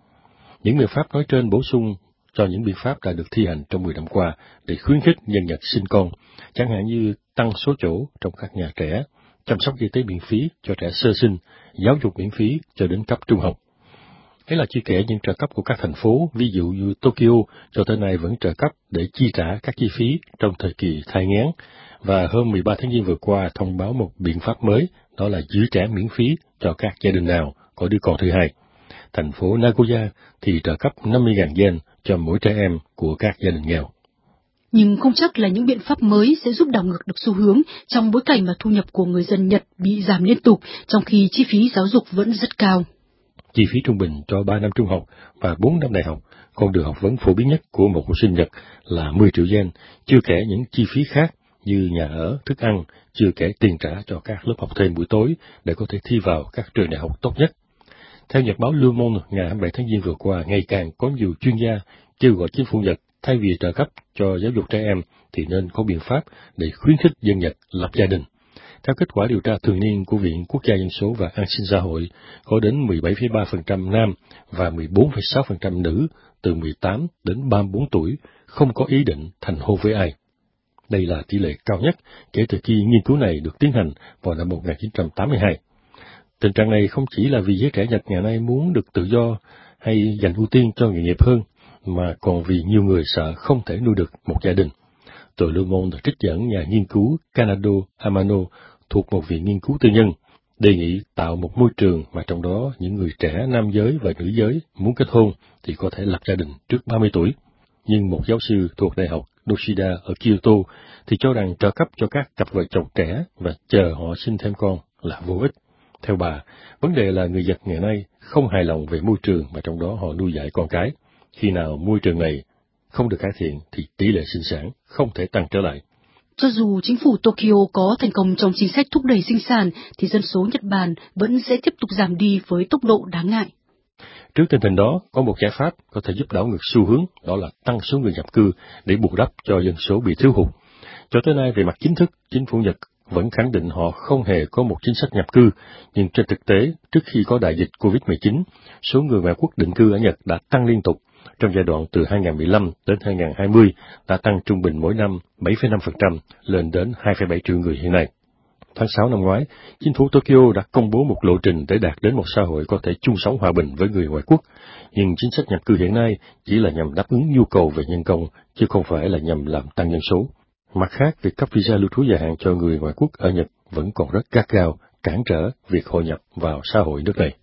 Những biện pháp nói trên bổ sung cho những biện pháp đã được thi hành trong 10 năm qua để khuyến khích nhân Nhật sinh con, chẳng hạn như tăng số chỗ trong các nhà trẻ, chăm sóc y tế miễn phí cho trẻ sơ sinh, giáo dục miễn phí cho đến cấp trung học. Đấy là chưa kể những trợ cấp của các thành phố, ví dụ như Tokyo cho tới nay vẫn trợ cấp để chi trả các chi phí trong thời kỳ thai nghén, và hôm 13 tháng Giêng vừa qua thông báo một biện pháp mới, đó là giữ trẻ miễn phí cho các gia đình nào có đứa con thứ hai. Thành phố Nagoya thì trợ cấp 50.000 yen cho mỗi trẻ em của các gia đình nghèo. Nhưng không chắc là những biện pháp mới sẽ giúp đảo ngược được xu hướng trong bối cảnh mà thu nhập của người dân Nhật bị giảm liên tục, trong khi chi phí giáo dục vẫn rất cao. Chi phí trung bình cho 3 năm trung học và 4 năm đại học, con đường học vấn phổ biến nhất của một học sinh Nhật là 10 triệu yen, chưa kể những chi phí khác như nhà ở, thức ăn, chưa kể tiền trả cho các lớp học thêm buổi tối để có thể thi vào các trường đại học tốt nhất. Theo nhật báo Le Monde ngày 27 tháng Giêng vừa qua, ngày càng có nhiều chuyên gia kêu gọi chính phủ Nhật thay vì trợ cấp cho giáo dục trẻ em thì nên có biện pháp để khuyến khích dân Nhật lập gia đình. Theo kết quả điều tra thường niên của Viện Quốc gia Dân số và An sinh xã hội, có đến 17,3% nam và 14,6% nữ từ 18 đến 34 tuổi không có ý định thành hôn với ai. Đây là tỷ lệ cao nhất kể từ khi nghiên cứu này được tiến hành vào năm 1982. Tình trạng này không chỉ là vì giới trẻ Nhật ngày nay muốn được tự do hay dành ưu tiên cho nghề nghiệp hơn, mà còn vì nhiều người sợ không thể nuôi được một gia đình. Tờ Le Monde trích dẫn nhà nghiên cứu Kanado Amano thuộc một viện nghiên cứu tư nhân, đề nghị tạo một môi trường mà trong đó những người trẻ nam giới và nữ giới muốn kết hôn thì có thể lập gia đình trước 30 tuổi. Nhưng một giáo sư thuộc Đại học Yoshida ở Kyoto thì cho rằng trợ cấp cho các cặp vợ chồng trẻ và chờ họ sinh thêm con là vô ích. Theo bà, vấn đề là người Nhật ngày nay không hài lòng về môi trường mà trong đó họ nuôi dạy con cái. Khi nào môi trường này không được cải thiện thì tỷ lệ sinh sản không thể tăng trở lại. Cho dù chính phủ Tokyo có thành công trong chính sách thúc đẩy sinh sản, thì dân số Nhật Bản vẫn sẽ tiếp tục giảm đi với tốc độ đáng ngại. Trước tình hình đó, có một giải pháp có thể giúp đảo ngược xu hướng, đó là tăng số người nhập cư để bù đắp cho dân số bị thiếu hụt. Cho tới nay, về mặt chính thức, chính phủ Nhật vẫn khẳng định họ không hề có một chính sách nhập cư, nhưng trên thực tế, trước khi có đại dịch COVID-19, số người ngoại quốc định cư ở Nhật đã tăng liên tục. Trong giai đoạn từ 2015 đến 2020 đã tăng trung bình mỗi năm 7,5% lên đến 2,7 triệu người hiện nay. Tháng 6 năm ngoái, chính phủ Tokyo đã công bố một lộ trình để đạt đến một xã hội có thể chung sống hòa bình với người ngoại quốc, nhưng chính sách nhập cư hiện nay chỉ là nhằm đáp ứng nhu cầu về nhân công, chứ không phải là nhằm làm tăng dân số. Mặt khác, việc cấp visa lưu trú dài hạn cho người ngoại quốc ở Nhật vẫn còn rất gắt gao, cản trở việc hội nhập vào xã hội nước này.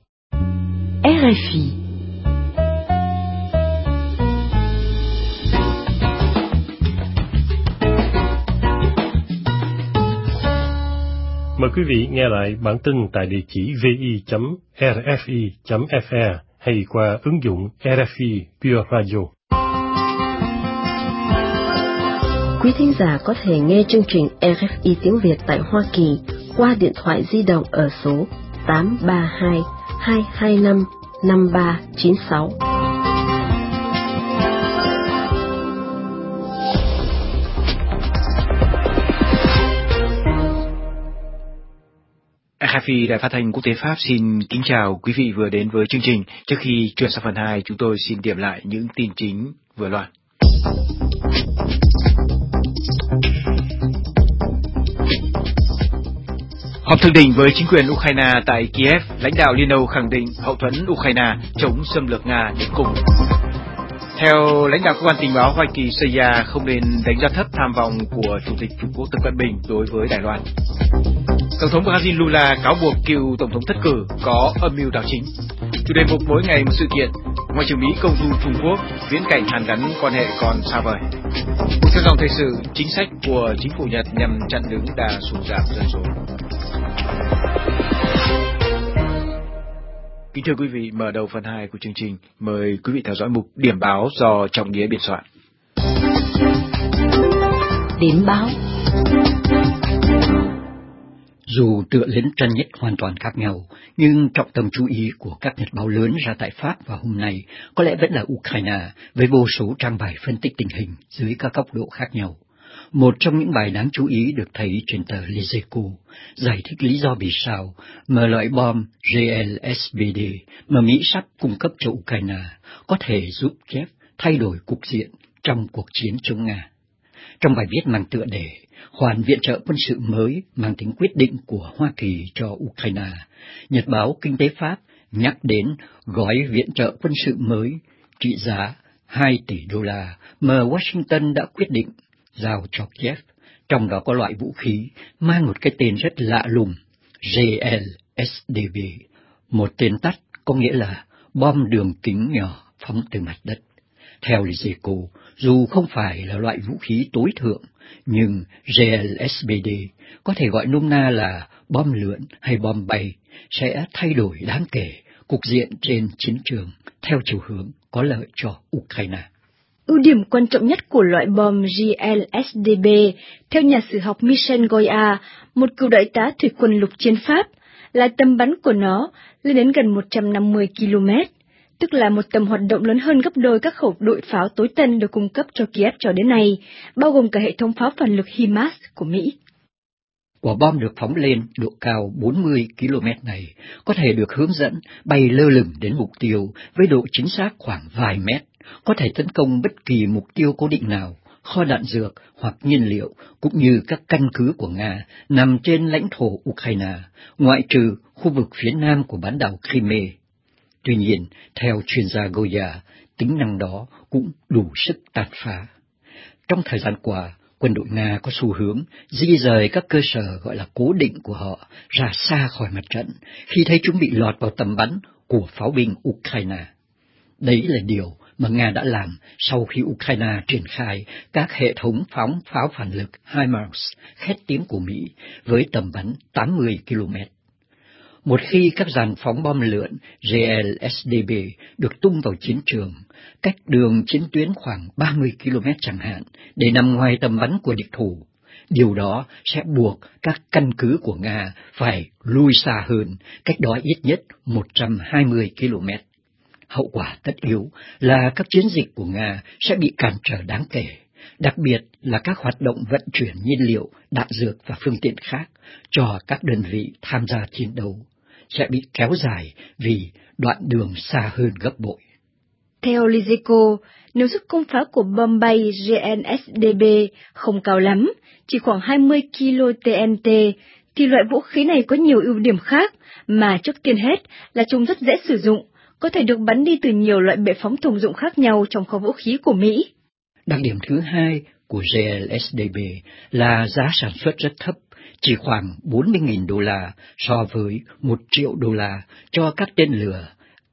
RFI. Mời quý vị nghe lại bản tin tại địa chỉ vi.rfi.fr hay qua ứng dụng RFI Pure Radio. Quý thính giả có thể nghe chương trình RFI tiếng Việt tại Hoa Kỳ qua điện thoại di động ở số 832 225 5396. RFI Đài Phát thanh Quốc tế Pháp xin kính chào quý vị vừa đến với chương trình. Trước khi chuyển sang phần 2, chúng tôi xin điểm lại những tin chính vừa loạt. Họp thượng đỉnh với chính quyền Ukraine tại Kiev, lãnh đạo Liên Âu khẳng định hậu thuẫn Ukraine chống xâm lược Nga đến cùng. Theo lãnh đạo cơ quan tình báo Hoa Kỳ CIA, không nên đánh giá thấp tham vọng của Chủ tịch Trung Quốc Tập Cận Bình đối với Đài Loan. Tổng thống Brazil Lula cáo buộc cựu tổng thống thất cử có âm mưu đảo chính. Chủ đề mục mỗi ngày một sự kiện. Ngoại trưởng Mỹ công du Trung Quốc, viễn cảnh hàn gắn quan hệ còn xa vời. Theo dòng thời sự, chính sách của chính phủ Nhật nhằm chặn đứng đà sụt giảm dân số. Kính thưa quý vị, mở đầu phần 2 của chương trình, mời quý vị theo dõi mục điểm báo do Trọng Nghĩa biên soạn. Điểm báo. Dù tựa lĩnh tranh nhất hoàn toàn khác nhau, nhưng trọng tâm chú ý của các nhật báo lớn ra tại Pháp vào hôm nay có lẽ vẫn là Ukraine, với vô số trang bài phân tích tình hình dưới các góc độ khác nhau. Một trong những bài đáng chú ý được thấy trên tờ Les Echos giải thích lý do vì sao mà loại bom GLSBD mà Mỹ sắp cung cấp cho Ukraine có thể giúp Kiev thay đổi cục diện trong cuộc chiến chống Nga. Trong bài viết mang tựa đề Khoản viện trợ quân sự mới mang tính quyết định của Hoa Kỳ cho Ukraine, nhật báo Kinh tế Pháp nhắc đến gói viện trợ quân sự mới trị giá 2 tỷ đô la mà Washington đã quyết định giao cho Kiev, trong đó có loại vũ khí mang một cái tên rất lạ lùng, GLSDB, một tên tắt có nghĩa là bom đường kính nhỏ phóng từ mặt đất. Theo Les Echos, dù không phải là loại vũ khí tối thượng, nhưng GLSBD có thể gọi nôm na là bom lượn hay bom bay, sẽ thay đổi đáng kể cục diện trên chiến trường theo chiều hướng có lợi cho Ukraine. Ưu điểm quan trọng nhất của loại bom GLSDB, theo nhà sử học Michel Goya, một cựu đại tá thủy quân lục chiến Pháp, là tầm bắn của nó lên đến gần 150 km, tức là một tầm hoạt động lớn hơn gấp đôi các khẩu đội pháo tối tân được cung cấp cho Kiev cho đến nay, bao gồm cả hệ thống pháo phản lực HIMARS của Mỹ. Quả bom được phóng lên độ cao 40 km này có thể được hướng dẫn bay lơ lửng đến mục tiêu với độ chính xác khoảng vài mét, có thể tấn công bất kỳ mục tiêu cố định nào, kho đạn dược hoặc nhiên liệu, cũng như các căn cứ của Nga nằm trên lãnh thổ Ukraine, ngoại trừ khu vực phía nam của bán đảo Crimea. Tuy nhiên, theo chuyên gia Goya, tính năng đó cũng đủ sức tàn phá. Trong thời gian qua, quân đội Nga có xu hướng di rời các cơ sở gọi là cố định của họ ra xa khỏi mặt trận khi thấy chúng bị lọt vào tầm bắn của pháo binh Ukraine. Đấy là điều mà Nga đã làm sau khi Ukraine triển khai các hệ thống phóng pháo phản lực HIMARS khét tiếng của Mỹ với tầm bắn 80 km. Một khi các dàn phóng bom lượn GLSDB được tung vào chiến trường, cách đường chiến tuyến khoảng 30 km chẳng hạn, để nằm ngoài tầm bắn của địch thủ, điều đó sẽ buộc các căn cứ của Nga phải lui xa hơn, cách đó ít nhất 120 km. Hậu quả tất yếu là các chiến dịch của Nga sẽ bị cản trở đáng kể, đặc biệt là các hoạt động vận chuyển nhiên liệu, đạn dược và phương tiện khác cho các đơn vị tham gia chiến đấu sẽ bị kéo dài vì đoạn đường xa hơn gấp bội. Theo Les Echos, nếu sức công phá của bom bay GLSDB không cao lắm, chỉ khoảng 20 kg TNT, thì loại vũ khí này có nhiều ưu điểm khác, mà trước tiên hết là chúng rất dễ sử dụng, có thể được bắn đi từ nhiều loại bệ phóng thông dụng khác nhau trong kho vũ khí của Mỹ. Đặc điểm thứ hai của GLSDB là giá sản xuất rất thấp, chỉ khoảng 40.000 đô la so với 1 triệu đô la cho các tên lửa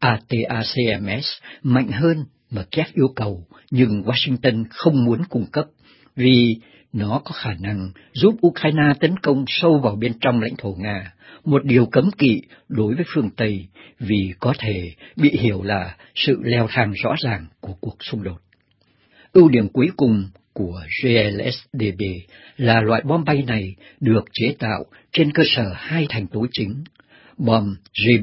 ATACMS mạnh hơn mà Kiev yêu cầu, nhưng Washington không muốn cung cấp vì nó có khả năng giúp Ukraine tấn công sâu vào bên trong lãnh thổ Nga, một điều cấm kỵ đối với phương Tây vì có thể bị hiểu là sự leo thang rõ ràng của cuộc xung đột. Ưu điểm cuối cùng của GLSDB là loại bom bay này được chế tạo trên cơ sở hai thành tố chính, bom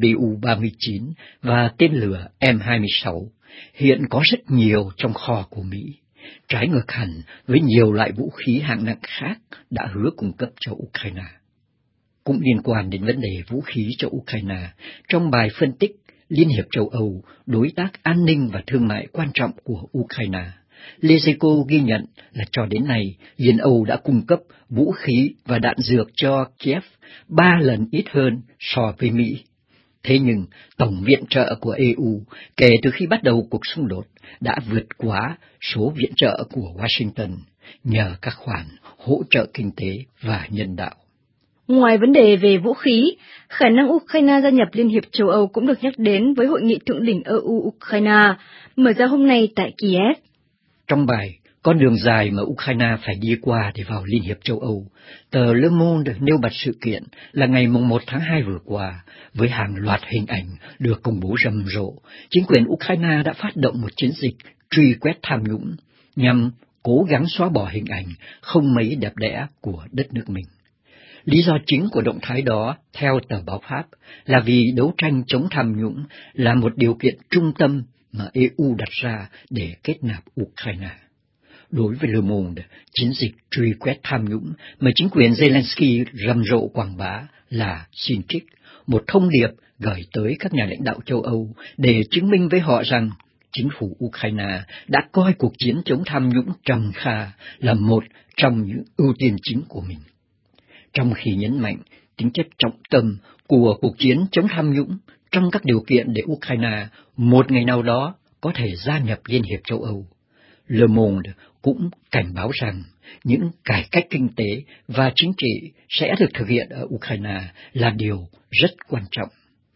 GBU-39 và tên lửa M26, hiện có rất nhiều trong kho của Mỹ, trái ngược hẳn với nhiều loại vũ khí hạng nặng khác đã hứa cung cấp cho Ukraine. Cũng liên quan đến vấn đề vũ khí cho Ukraine, trong bài phân tích Liên hiệp châu Âu, đối tác an ninh và thương mại quan trọng của Ukraine, Les Echos ghi nhận là cho đến nay, Liên Âu đã cung cấp vũ khí và đạn dược cho Kiev 3 lần ít hơn so với Mỹ. Thế nhưng tổng viện trợ của EU kể từ khi bắt đầu cuộc xung đột đã vượt quá số viện trợ của Washington nhờ các khoản hỗ trợ kinh tế và nhân đạo. Ngoài vấn đề về vũ khí, khả năng Ukraine gia nhập Liên hiệp châu Âu cũng được nhắc đến với hội nghị thượng đỉnh EU-Ukraine mở ra hôm nay tại Kiev. Trong bài Con đường dài mà Ukraine phải đi qua để vào Liên hiệp châu Âu, tờ Le Monde nêu bật sự kiện là ngày 1 tháng 2 vừa qua, với hàng loạt hình ảnh được công bố rầm rộ, chính quyền Ukraine đã phát động một chiến dịch truy quét tham nhũng nhằm cố gắng xóa bỏ hình ảnh không mấy đẹp đẽ của đất nước mình. Lý do chính của động thái đó, theo tờ báo Pháp, là vì đấu tranh chống tham nhũng là một điều kiện trung tâm mà EU đặt ra để kết nạp Ukraine. Đối với Le Monde, chiến dịch truy quét tham nhũng mà chính quyền Zelensky rầm rộ quảng bá là xin trích, một thông điệp gửi tới các nhà lãnh đạo châu Âu để chứng minh với họ rằng chính phủ Ukraine đã coi cuộc chiến chống tham nhũng trầm kha là một trong những ưu tiên chính của mình. Trong khi nhấn mạnh tính chất trọng tâm của cuộc chiến chống tham nhũng trong các điều kiện để Ukraine một ngày nào đó có thể gia nhập Liên hiệp châu Âu, Le Monde cũng cảnh báo rằng những cải cách kinh tế và chính trị sẽ được thực hiện ở Ukraine là điều rất quan trọng.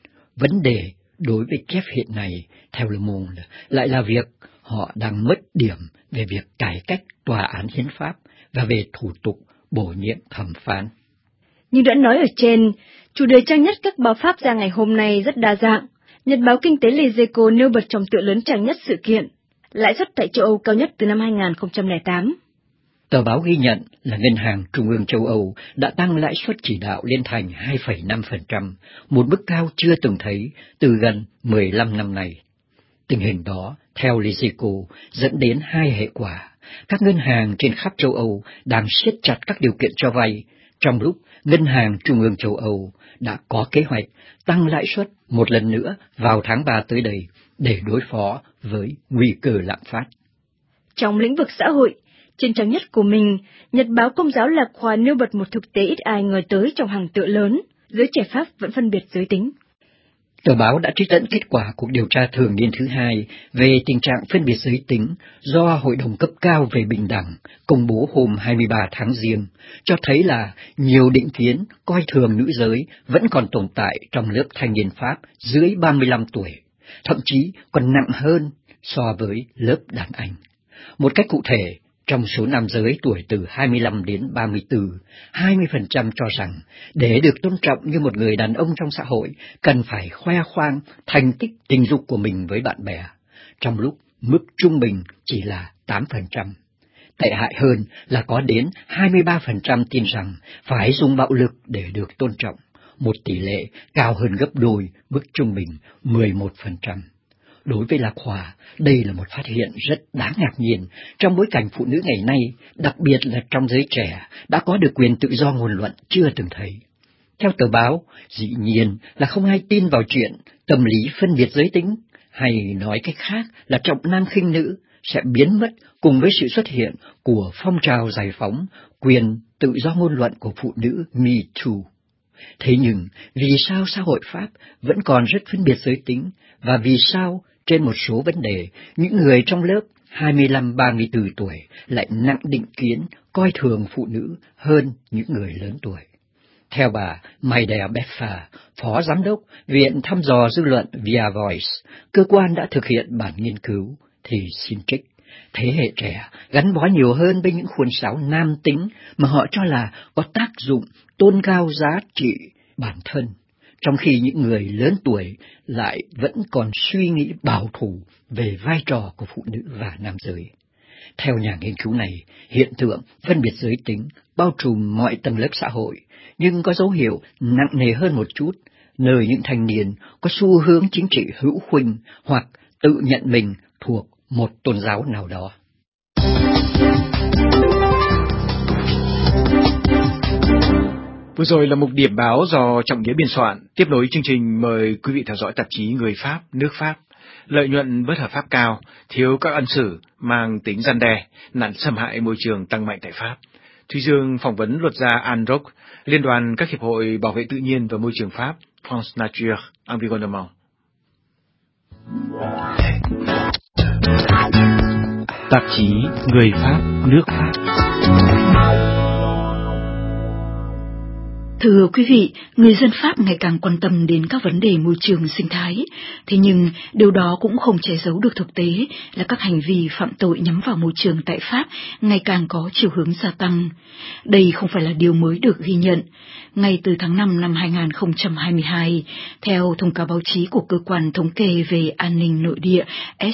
Vấn đề đối với Kiev hiện nay, theo Le Monde, lại là việc họ đang mất điểm về việc cải cách tòa án hiến pháp và về thủ tục bổ nhiệm thẩm phán. Như đã nói ở trên, chủ đề trang nhất các báo Pháp ra ngày hôm nay rất đa dạng. Nhật báo kinh tế Les Echos nêu bật trong tựa lớn trang nhất sự kiện, lãi suất tại châu Âu cao nhất từ năm 2008. Tờ báo ghi nhận là Ngân hàng Trung ương châu Âu đã tăng lãi suất chỉ đạo lên thành 2,5%, một mức cao chưa từng thấy từ gần 15 năm nay. Tình hình đó, theo Les Echos, dẫn đến hai hệ quả. Các ngân hàng trên khắp châu Âu đang siết chặt các điều kiện cho vay, trong lúc Ngân hàng Trung ương châu Âu đã có kế hoạch tăng lãi suất một lần nữa vào tháng 3 tới đây để đối phó với nguy cơ lạm phát. Trong lĩnh vực xã hội, trên trang nhất của mình, Nhật báo Công giáo Lạc Hòa nêu bật một thực tế ít ai ngờ tới trong hàng tựa lớn, giới trẻ Pháp vẫn phân biệt giới tính. Tờ báo đã trích dẫn kết quả cuộc điều tra thường niên thứ 2 về tình trạng phân biệt giới tính do Hội đồng cấp cao về bình đẳng công bố hôm 23 tháng Giêng, cho thấy là nhiều định kiến coi thường nữ giới vẫn còn tồn tại trong lớp thanh niên Pháp dưới 35 tuổi, thậm chí còn nặng hơn so với lớp đàn anh. Một cách cụ thể, trong số nam giới tuổi từ 25 đến 34, 20% cho rằng để được tôn trọng như một người đàn ông trong xã hội, cần phải khoe khoang thành tích tình dục của mình với bạn bè, trong lúc mức trung bình chỉ là 8%. Tệ hại hơn là có đến 23% tin rằng phải dùng bạo lực để được tôn trọng, một tỷ lệ cao hơn gấp đôi mức trung bình 11%. Đối với Lạc Hòa, đây là một phát hiện rất đáng ngạc nhiên trong bối cảnh phụ nữ ngày nay, đặc biệt là trong giới trẻ, đã có được quyền tự do ngôn luận chưa từng thấy. Theo tờ báo, dĩ nhiên là không ai tin vào chuyện tâm lý phân biệt giới tính, hay nói cách khác là trọng nam khinh nữ, sẽ biến mất cùng với sự xuất hiện của phong trào giải phóng quyền tự do ngôn luận của phụ nữ Me Too. Thế nhưng, vì sao xã hội Pháp vẫn còn rất phân biệt giới tính, và vì sao trên một số vấn đề, những người trong lớp 25-34 tuổi lại nặng định kiến, coi thường phụ nữ hơn những người lớn tuổi? Theo bà Maida Beffa, Phó Giám đốc Viện Thăm dò Dư luận Via Voice, cơ quan đã thực hiện bản nghiên cứu, thì xin trích, thế hệ trẻ gắn bó nhiều hơn với những khuôn sáo nam tính mà họ cho là có tác dụng tôn cao giá trị bản thân, trong khi những người lớn tuổi lại vẫn còn suy nghĩ bảo thủ về vai trò của phụ nữ và nam giới. Theo nhà nghiên cứu này, hiện tượng phân biệt giới tính bao trùm mọi tầng lớp xã hội, nhưng có dấu hiệu nặng nề hơn một chút, nơi những thanh niên có xu hướng chính trị hữu khuynh hoặc tự nhận mình thuộc một tôn giáo nào đó. Vừa rồi là mục điểm báo do Trọng Nghĩa biên soạn. Tiếp nối chương trình, mời quý vị theo dõi tạp chí Người Pháp, nước Pháp. Lợi nhuận bất hợp pháp cao, thiếu các ân xử mang tính răn đe, nạn xâm hại môi trường tăng mạnh tại Pháp. Thúy Dương phỏng vấn luật gia Anne Roch, Liên đoàn các hiệp hội bảo vệ tự nhiên và môi trường Pháp, France Nature Environnement. Tạp chí Người Pháp, nước Pháp. Thưa quý vị, người dân Pháp ngày càng quan tâm đến các vấn đề môi trường sinh thái. Thế nhưng, điều đó cũng không che giấu được thực tế là các hành vi phạm tội nhắm vào môi trường tại Pháp ngày càng có chiều hướng gia tăng. Đây không phải là điều mới được ghi nhận. Ngay từ tháng 5 năm 2022, theo thông cáo báo chí của Cơ quan Thống kê về An ninh Nội địa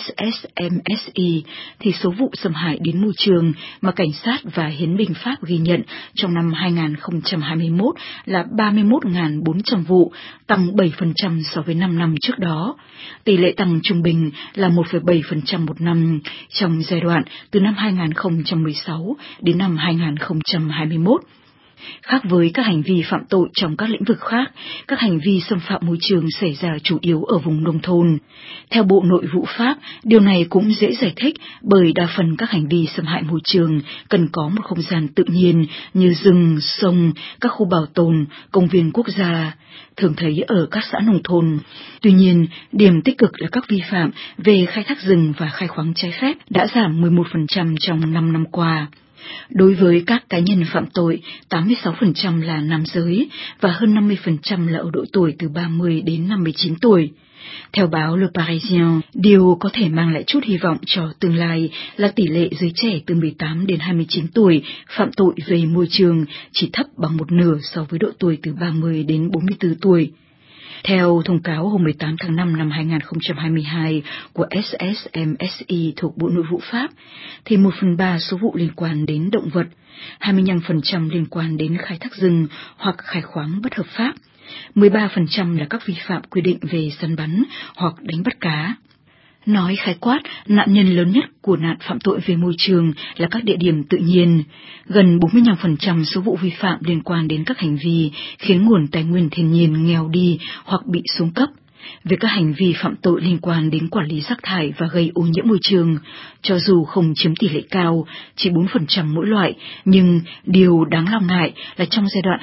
SSMSI, thì số vụ xâm hại đến môi trường mà cảnh sát và hiến binh Pháp ghi nhận trong năm 2021 là 31.400 vụ, tăng 7% so với 5 năm trước đó. Tỷ lệ tăng trung bình là 1,7% một năm trong giai đoạn từ năm 2016 đến năm 2021. Khác với các hành vi phạm tội trong các lĩnh vực khác, các hành vi xâm phạm môi trường xảy ra chủ yếu ở vùng nông thôn. Theo Bộ Nội vụ Pháp, điều này cũng dễ giải thích bởi đa phần các hành vi xâm hại môi trường cần có một không gian tự nhiên như rừng, sông, các khu bảo tồn, công viên quốc gia, thường thấy ở các xã nông thôn. Tuy nhiên, điểm tích cực là các vi phạm về khai thác rừng và khai khoáng trái phép đã giảm 11% trong 5 năm qua. Đối với các cá nhân phạm tội, 86% là nam giới và hơn 50% là ở độ tuổi từ 30 đến 59 tuổi. Theo báo Le Parisien, điều có thể mang lại chút hy vọng cho tương lai là tỷ lệ giới trẻ từ 18 đến 29 tuổi phạm tội về môi trường chỉ thấp bằng một nửa so với độ tuổi từ 30 đến 44 tuổi. Theo thông cáo hôm 18 tháng 5 năm 2022 của SSMSI thuộc Bộ Nội vụ Pháp, thì 1/3 số vụ liên quan đến động vật, 25% liên quan đến khai thác rừng hoặc khai khoáng bất hợp pháp, 13% là các vi phạm quy định về săn bắn hoặc đánh bắt cá. Nói khái quát, nạn nhân lớn nhất của nạn phạm tội về môi trường là các địa điểm tự nhiên. Gần 45% số vụ vi phạm liên quan đến các hành vi khiến nguồn tài nguyên thiên nhiên nghèo đi hoặc bị xuống cấp. Về các hành vi phạm tội liên quan đến quản lý rác thải và gây ô nhiễm môi trường, cho dù không chiếm tỷ lệ cao, chỉ 4% mỗi loại, nhưng điều đáng lo ngại là trong giai đoạn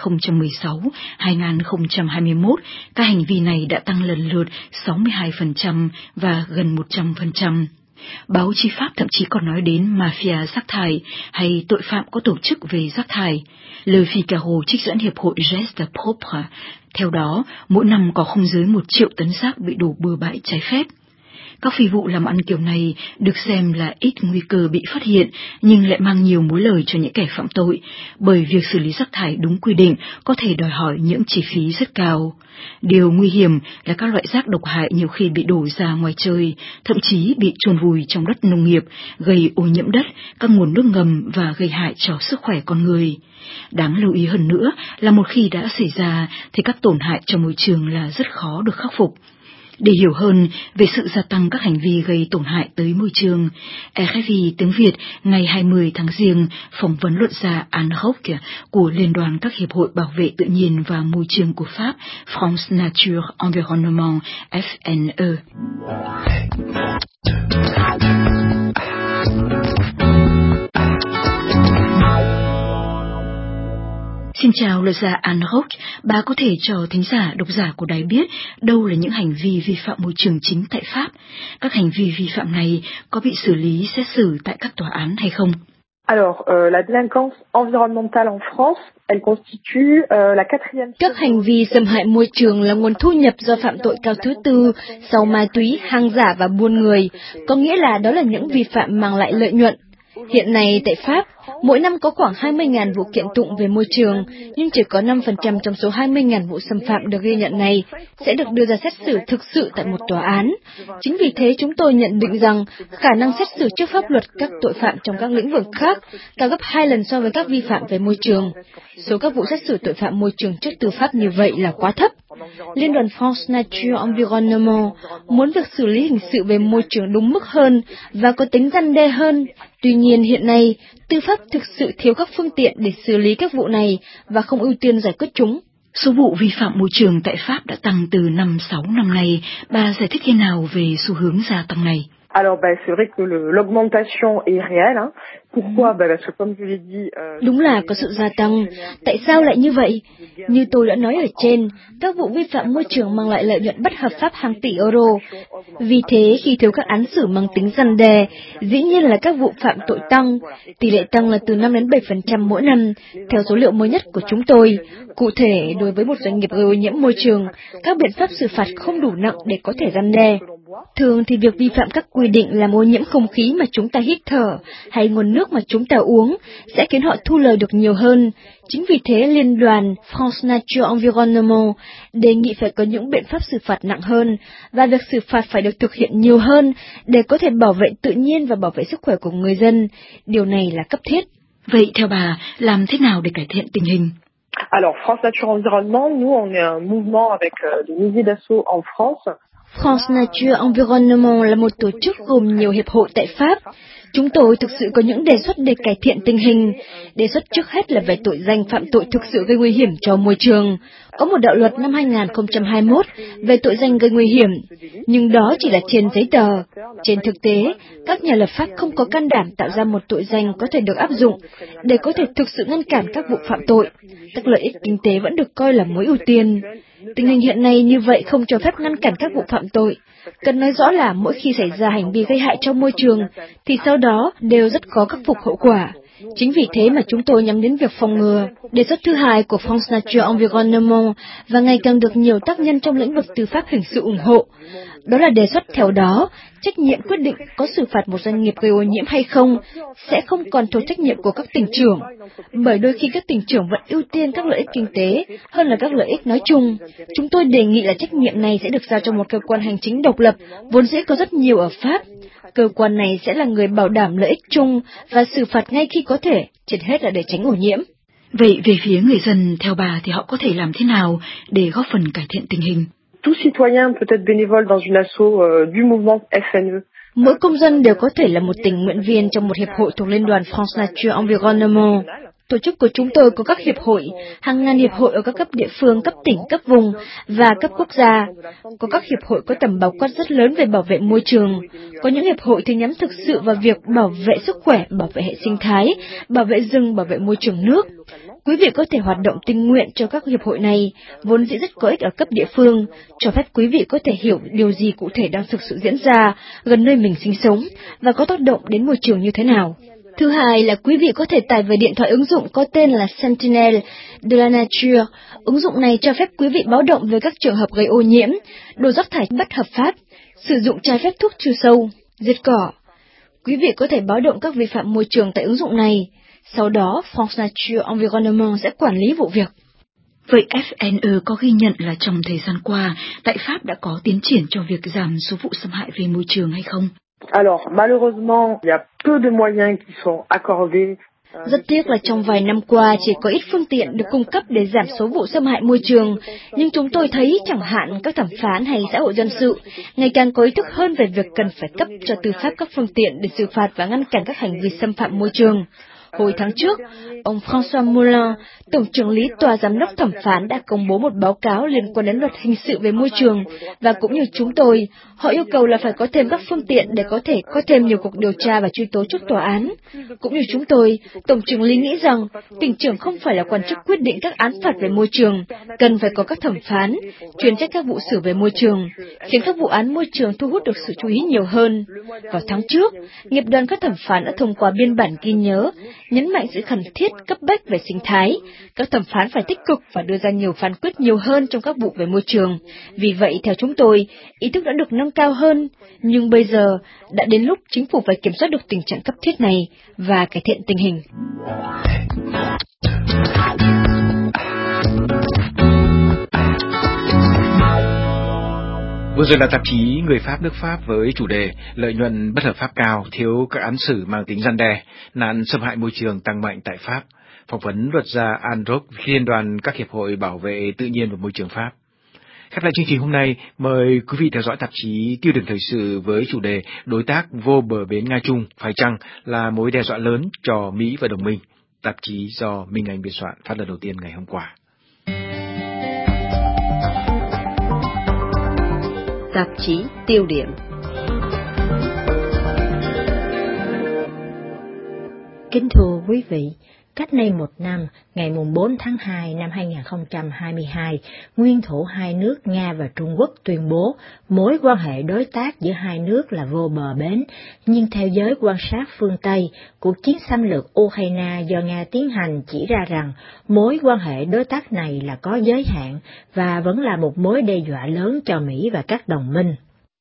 2016-2021, các hành vi này đã tăng lần lượt 62% và gần 100%. Báo chí Pháp thậm chí còn nói đến mafia rác thải hay tội phạm có tổ chức về rác thải. Le Figaro trích dẫn Hiệp hội Geste Propre. Theo đó, mỗi năm có không dưới 1 triệu tấn rác bị đổ bừa bãi trái phép. Các phi vụ làm ăn kiểu này được xem là ít nguy cơ bị phát hiện nhưng lại mang nhiều mối lời cho những kẻ phạm tội, bởi việc xử lý rác thải đúng quy định có thể đòi hỏi những chi phí rất cao. Điều nguy hiểm là các loại rác độc hại nhiều khi bị đổ ra ngoài trời, thậm chí bị chôn vùi trong đất nông nghiệp, gây ô nhiễm đất, các nguồn nước ngầm và gây hại cho sức khỏe con người. Đáng lưu ý hơn nữa là một khi đã xảy ra thì các tổn hại cho môi trường là rất khó được khắc phục. Để hiểu hơn về sự gia tăng các hành vi gây tổn hại tới môi trường, RFI tiếng Việt ngày 20 tháng Giêng phỏng vấn luật gia Anne Roque của Liên đoàn các hiệp hội bảo vệ tự nhiên và môi trường của Pháp, France Nature Environnement FNE. Xin chào luật gia Anne Roque, bà có thể cho thính giả, độc giả của đài biết đâu là những hành vi vi phạm môi trường chính tại Pháp? Các hành vi vi phạm này có bị xử lý xét xử tại các tòa án hay không? Alors, la délinquance environnementale en France, elle constitue la quatrième. Các hành vi xâm hại môi trường là nguồn thu nhập do phạm tội cao thứ tư sau ma túy, hàng giả và buôn người, có nghĩa là đó là những vi phạm mang lại lợi nhuận. Hiện nay tại Pháp, mỗi năm có khoảng 20.000 vụ kiện tụng về môi trường, nhưng chỉ có 5% trong số 20.000 vụ xâm phạm được ghi nhận này sẽ được đưa ra xét xử thực sự tại một tòa án. Chính vì thế chúng tôi nhận định rằng khả năng xét xử trước pháp luật các tội phạm trong các lĩnh vực khác cao gấp 2 lần so với các vi phạm về môi trường. Số các vụ xét xử tội phạm môi trường trước tư pháp như vậy là quá thấp. Liên đoàn France Nature Environnement muốn việc xử lý hình sự về môi trường đúng mức hơn và có tính răn đe hơn. Tuy nhiên hiện nay, tư pháp thực sự thiếu các phương tiện để xử lý các vụ này và không ưu tiên giải quyết chúng. Số vụ vi phạm môi trường tại Pháp đã tăng từ 5-6 năm nay. Bà giải thích thế nào về xu hướng gia tăng này? Alors, c'est vrai que l'augmentation est réelle. Hein. Pourquoi? Parce que comme je l'ai dit, đúng là có sự gia tăng. Tại sao lại như vậy? Như tôi đã nói ở trên, các vụ vi phạm môi trường mang lại lợi nhuận bất hợp pháp hàng tỷ euro. Vì thế, khi thiếu các án xử mang tính răn đe, dĩ nhiên là các vụ phạm tội tăng. Tỷ lệ tăng là từ 5 đến 7% mỗi năm, theo số liệu mới nhất của chúng tôi. Cụ thể, đối với một doanh nghiệp gây ô nhiễm môi trường, các biện pháp xử phạt không đủ nặng để có thể răn đe. Thường thì việc vi phạm các quy định làm ô nhiễm không khí mà chúng ta hít thở hay nguồn nước mà chúng ta uống sẽ khiến họ thu lời được nhiều hơn. Chính vì thế, Liên đoàn France Nature Environnement đề nghị phải có những biện pháp xử phạt nặng hơn và việc xử phạt phải được thực hiện nhiều hơn để có thể bảo vệ tự nhiên và bảo vệ sức khỏe của người dân. Điều này là cấp thiết. Vậy theo bà, làm thế nào để cải thiện tình hình? Alors, France Nature Environnement, nous, on est un mouvement avec des milliers d'assauts en France. France Nature Environnement là một tổ chức gồm nhiều hiệp hội tại Pháp. Chúng tôi thực sự có những đề xuất để cải thiện tình hình. Đề xuất trước hết là về tội danh phạm tội thực sự gây nguy hiểm cho môi trường. Có một đạo luật năm 2021 về tội danh gây nguy hiểm, nhưng đó chỉ là trên giấy tờ. Trên thực tế, các nhà lập pháp không có can đảm tạo ra một tội danh có thể được áp dụng để có thể thực sự ngăn cản các vụ phạm tội. Các lợi ích kinh tế vẫn được coi là mối ưu tiên. Tình hình hiện nay như vậy không cho phép ngăn cản các vụ phạm tội. Cần nói rõ là mỗi khi xảy ra hành vi gây hại cho môi trường, thì sau đó đều rất khó khắc phục hậu quả. Chính vì thế mà chúng tôi nhắm đến việc phòng ngừa. Đề xuất thứ hai của France Nature Environnement và ngày càng được nhiều tác nhân trong lĩnh vực tư pháp hình sự ủng hộ. Đó là đề xuất theo đó, trách nhiệm quyết định có xử phạt một doanh nghiệp gây ô nhiễm hay không sẽ không còn thuộc trách nhiệm của các tỉnh trưởng, bởi đôi khi các tỉnh trưởng vẫn ưu tiên các lợi ích kinh tế hơn là các lợi ích nói chung. Chúng tôi đề nghị là trách nhiệm này sẽ được giao cho một cơ quan hành chính độc lập, vốn dĩ có rất nhiều ở Pháp. Cơ quan này sẽ là người bảo đảm lợi ích chung và xử phạt ngay khi có thể, trên hết là để tránh ô nhiễm. Vậy về phía người dân, theo bà thì họ có thể làm thế nào để góp phần cải thiện tình hình? Tout citoyen peut être bénévole dans une asso du mouvement FNE. Mỗi công dân đều có thể là một tình nguyện viên trong một hiệp hội thuộc Liên đoàn France Nature Environnement. Tổ chức của chúng tôi có các hiệp hội, hàng ngàn hiệp hội ở các cấp địa phương, cấp tỉnh, cấp vùng và cấp quốc gia. Có các hiệp hội có tầm bao quát rất lớn về bảo vệ môi trường. Có những hiệp hội thì nhắm thực sự vào việc bảo vệ sức khỏe, bảo vệ hệ sinh thái, bảo vệ rừng, bảo vệ môi trường nước. Quý vị có thể hoạt động tình nguyện cho các hiệp hội này, vốn dĩ rất có ích ở cấp địa phương, cho phép quý vị có thể hiểu điều gì cụ thể đang thực sự diễn ra gần nơi mình sinh sống và có tác động đến môi trường như thế nào. Thứ hai là quý vị có thể tải về điện thoại ứng dụng có tên là Sentinel de la Nature. Ứng dụng này cho phép quý vị báo động về các trường hợp gây ô nhiễm, đổ rác thải bất hợp pháp, sử dụng trái phép thuốc trừ sâu, diệt cỏ. Quý vị có thể báo động các vi phạm môi trường tại ứng dụng này. Sau đó, France Nature Environnement sẽ quản lý vụ việc. Vậy FNE có ghi nhận là trong thời gian qua, tại Pháp đã có tiến triển cho việc giảm số vụ xâm hại về môi trường hay không? Alors, malheureusement, il y a peu de moyens qui sont accordés. Rất tiếc là trong vài năm qua chỉ có ít phương tiện được cung cấp để giảm số vụ xâm hại môi trường, nhưng chúng tôi thấy chẳng hạn các thẩm phán hay xã hội dân sự ngày càng có ý thức hơn về việc cần phải cấp cho tư pháp các phương tiện để xử phạt và ngăn cản các hành vi xâm phạm môi trường. Hồi tháng trước, ông François Moulin, Tổng trưởng lý Tòa Giám đốc Thẩm phán đã công bố một báo cáo liên quan đến luật hình sự về môi trường, và cũng như chúng tôi, họ yêu cầu là phải có thêm các phương tiện để có thể có thêm nhiều cuộc điều tra và truy tố trước tòa án. Cũng như chúng tôi, Tổng trưởng lý nghĩ rằng tỉnh trưởng không phải là quan chức quyết định các án phạt về môi trường, cần phải có các thẩm phán, chuyên trách các vụ xử về môi trường, khiến các vụ án môi trường thu hút được sự chú ý nhiều hơn. Vào tháng trước, nghiệp đoàn các thẩm phán đã thông qua biên bản ghi nhớ, nhấn mạnh sự cần thiết cấp bách về sinh thái. Các thẩm phán phải tích cực và đưa ra nhiều phán quyết nhiều hơn trong các vụ về môi trường. Vì vậy, theo chúng tôi, ý thức đã được nâng cao hơn, nhưng bây giờ đã đến lúc chính phủ phải kiểm soát được tình trạng cấp thiết này và cải thiện tình hình. Vừa rồi là tạp chí Người Pháp nước Pháp với chủ đề lợi nhuận bất hợp pháp cao, thiếu các án xử mang tính răn đe, nạn xâm hại môi trường tăng mạnh tại Pháp. Phỏng vấn luật gia Androc, Liên đoàn các hiệp hội bảo vệ tự nhiên và môi trường Pháp. Khép lại chương trình hôm nay, mời quý vị theo dõi tạp chí Tiêu điểm thời sự với chủ đề đối tác vô bờ bến Nga Trung phải chăng là mối đe dọa lớn cho Mỹ và đồng minh. Tạp chí do Minh Anh biên soạn, phát lần đầu tiên ngày hôm qua. Tạp chí Tiêu điểm. Kính thưa quý vị, cách đây một năm, ngày 4 tháng 2 năm 2022, nguyên thủ hai nước Nga và Trung Quốc tuyên bố mối quan hệ đối tác giữa hai nước là vô bờ bến, nhưng theo giới quan sát phương Tây, cuộc chiến xâm lược Ukraine do Nga tiến hành chỉ ra rằng mối quan hệ đối tác này là có giới hạn và vẫn là một mối đe dọa lớn cho Mỹ và các đồng minh.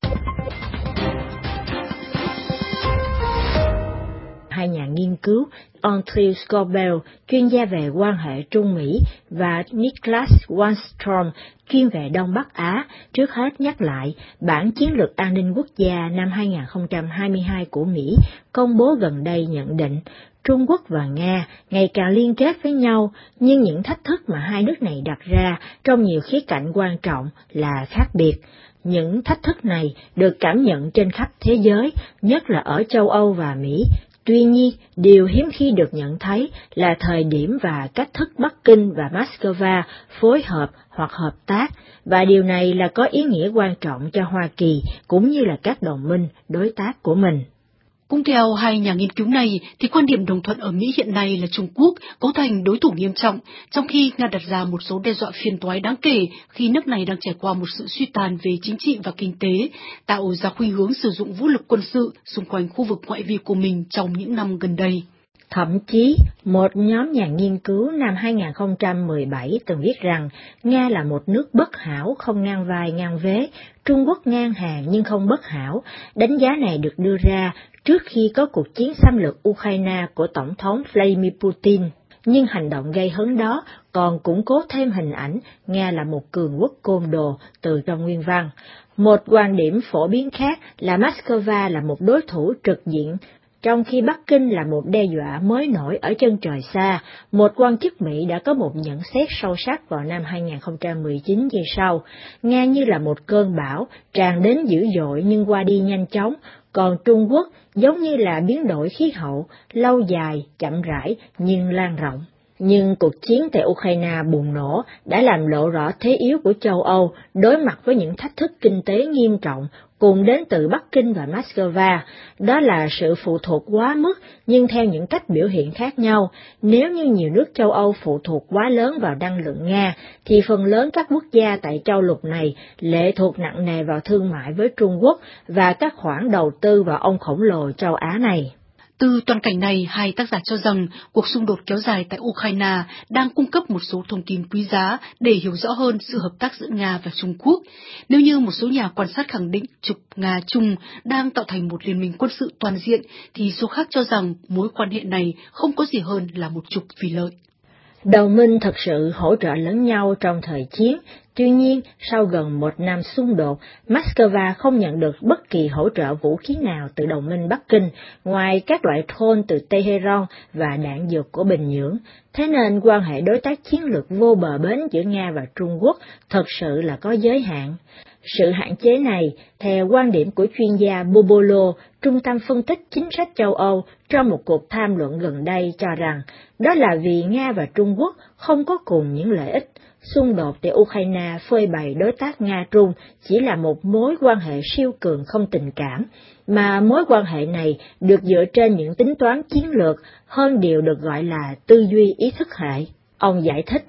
Hai nhà nghiên cứu Andrew Scobell, chuyên gia về quan hệ Trung Mỹ, và Niklas Wallström, chuyên về Đông Bắc Á, trước hết nhắc lại bản chiến lược an ninh quốc gia năm 2022 của Mỹ, công bố gần đây nhận định Trung Quốc và Nga ngày càng liên kết với nhau, nhưng những thách thức mà hai nước này đặt ra trong nhiều khía cạnh quan trọng là khác biệt. Những thách thức này được cảm nhận trên khắp thế giới, nhất là ở châu Âu và Mỹ. Tuy nhiên, điều hiếm khi được nhận thấy là thời điểm và cách thức Bắc Kinh và Moscow phối hợp hoặc hợp tác, và điều này là có ý nghĩa quan trọng cho Hoa Kỳ cũng như là các đồng minh, đối tác của mình. Cũng theo hai nhà nghiên cứu này, thì quan điểm đồng thuận ở Mỹ hiện nay là Trung Quốc cấu thành đối thủ nghiêm trọng, trong khi Nga đặt ra một số đe dọa phiền toái đáng kể khi nước này đang trải qua một sự suy tàn về chính trị và kinh tế, tạo ra khuynh hướng sử dụng vũ lực quân sự xung quanh khu vực ngoại vi của mình trong những năm gần đây. Thậm chí, một nhóm nhà nghiên cứu năm 2017 từng viết rằng Nga là một nước bất hảo không ngang vai ngang vế, Trung Quốc ngang hàng nhưng không bất hảo. Đánh giá này được đưa ra trước khi có cuộc chiến xâm lược Ukraine của Tổng thống Vladimir Putin. Nhưng hành động gây hấn đó còn củng cố thêm hình ảnh Nga là một cường quốc côn đồ từ trong nguyên văn. Một quan điểm phổ biến khác là Moscow là một đối thủ trực diện, trong khi Bắc Kinh là một đe dọa mới nổi ở chân trời xa. Một quan chức Mỹ đã có một nhận xét sâu sắc vào năm 2019 như sau: Nga như là một cơn bão, tràn đến dữ dội nhưng qua đi nhanh chóng, còn Trung Quốc giống như là biến đổi khí hậu, lâu dài, chậm rãi nhưng lan rộng. Nhưng cuộc chiến tại Ukraine bùng nổ đã làm lộ rõ thế yếu của châu Âu đối mặt với những thách thức kinh tế nghiêm trọng cùng đến từ Bắc Kinh và Moscow. Đó là sự phụ thuộc quá mức nhưng theo những cách biểu hiện khác nhau. Nếu như nhiều nước châu Âu phụ thuộc quá lớn vào năng lượng Nga, thì phần lớn các quốc gia tại châu lục này lệ thuộc nặng nề vào thương mại với Trung Quốc và các khoản đầu tư vào ông khổng lồ châu Á này. Từ toàn cảnh này, hai tác giả cho rằng cuộc xung đột kéo dài tại Ukraine đang cung cấp một số thông tin quý giá để hiểu rõ hơn sự hợp tác giữa Nga và Trung Quốc. Nếu như một số nhà quan sát khẳng định trục Nga-Trung đang tạo thành một liên minh quân sự toàn diện, thì số khác cho rằng mối quan hệ này không có gì hơn là một trục vì lợi. Đồng minh thực sự hỗ trợ lẫn nhau trong thời chiến. Tuy nhiên, sau gần một năm xung đột, Moscow không nhận được bất kỳ hỗ trợ vũ khí nào từ đồng minh Bắc Kinh, ngoài các loại drone từ Tehran và đạn dược của Bình Nhưỡng. Thế nên quan hệ đối tác chiến lược vô bờ bến giữa Nga và Trung Quốc thật sự là có giới hạn. Sự hạn chế này, theo quan điểm của chuyên gia Bobolo, Trung tâm phân tích chính sách châu Âu, trong một cuộc tham luận gần đây cho rằng, đó là vì Nga và Trung Quốc không có cùng những lợi ích. Xung đột tại Ukraine phơi bày đối tác Nga-Trung chỉ là một mối quan hệ siêu cường không tình cảm, mà mối quan hệ này được dựa trên những tính toán chiến lược hơn điều được gọi là tư duy ý thức hệ. Ông giải thích.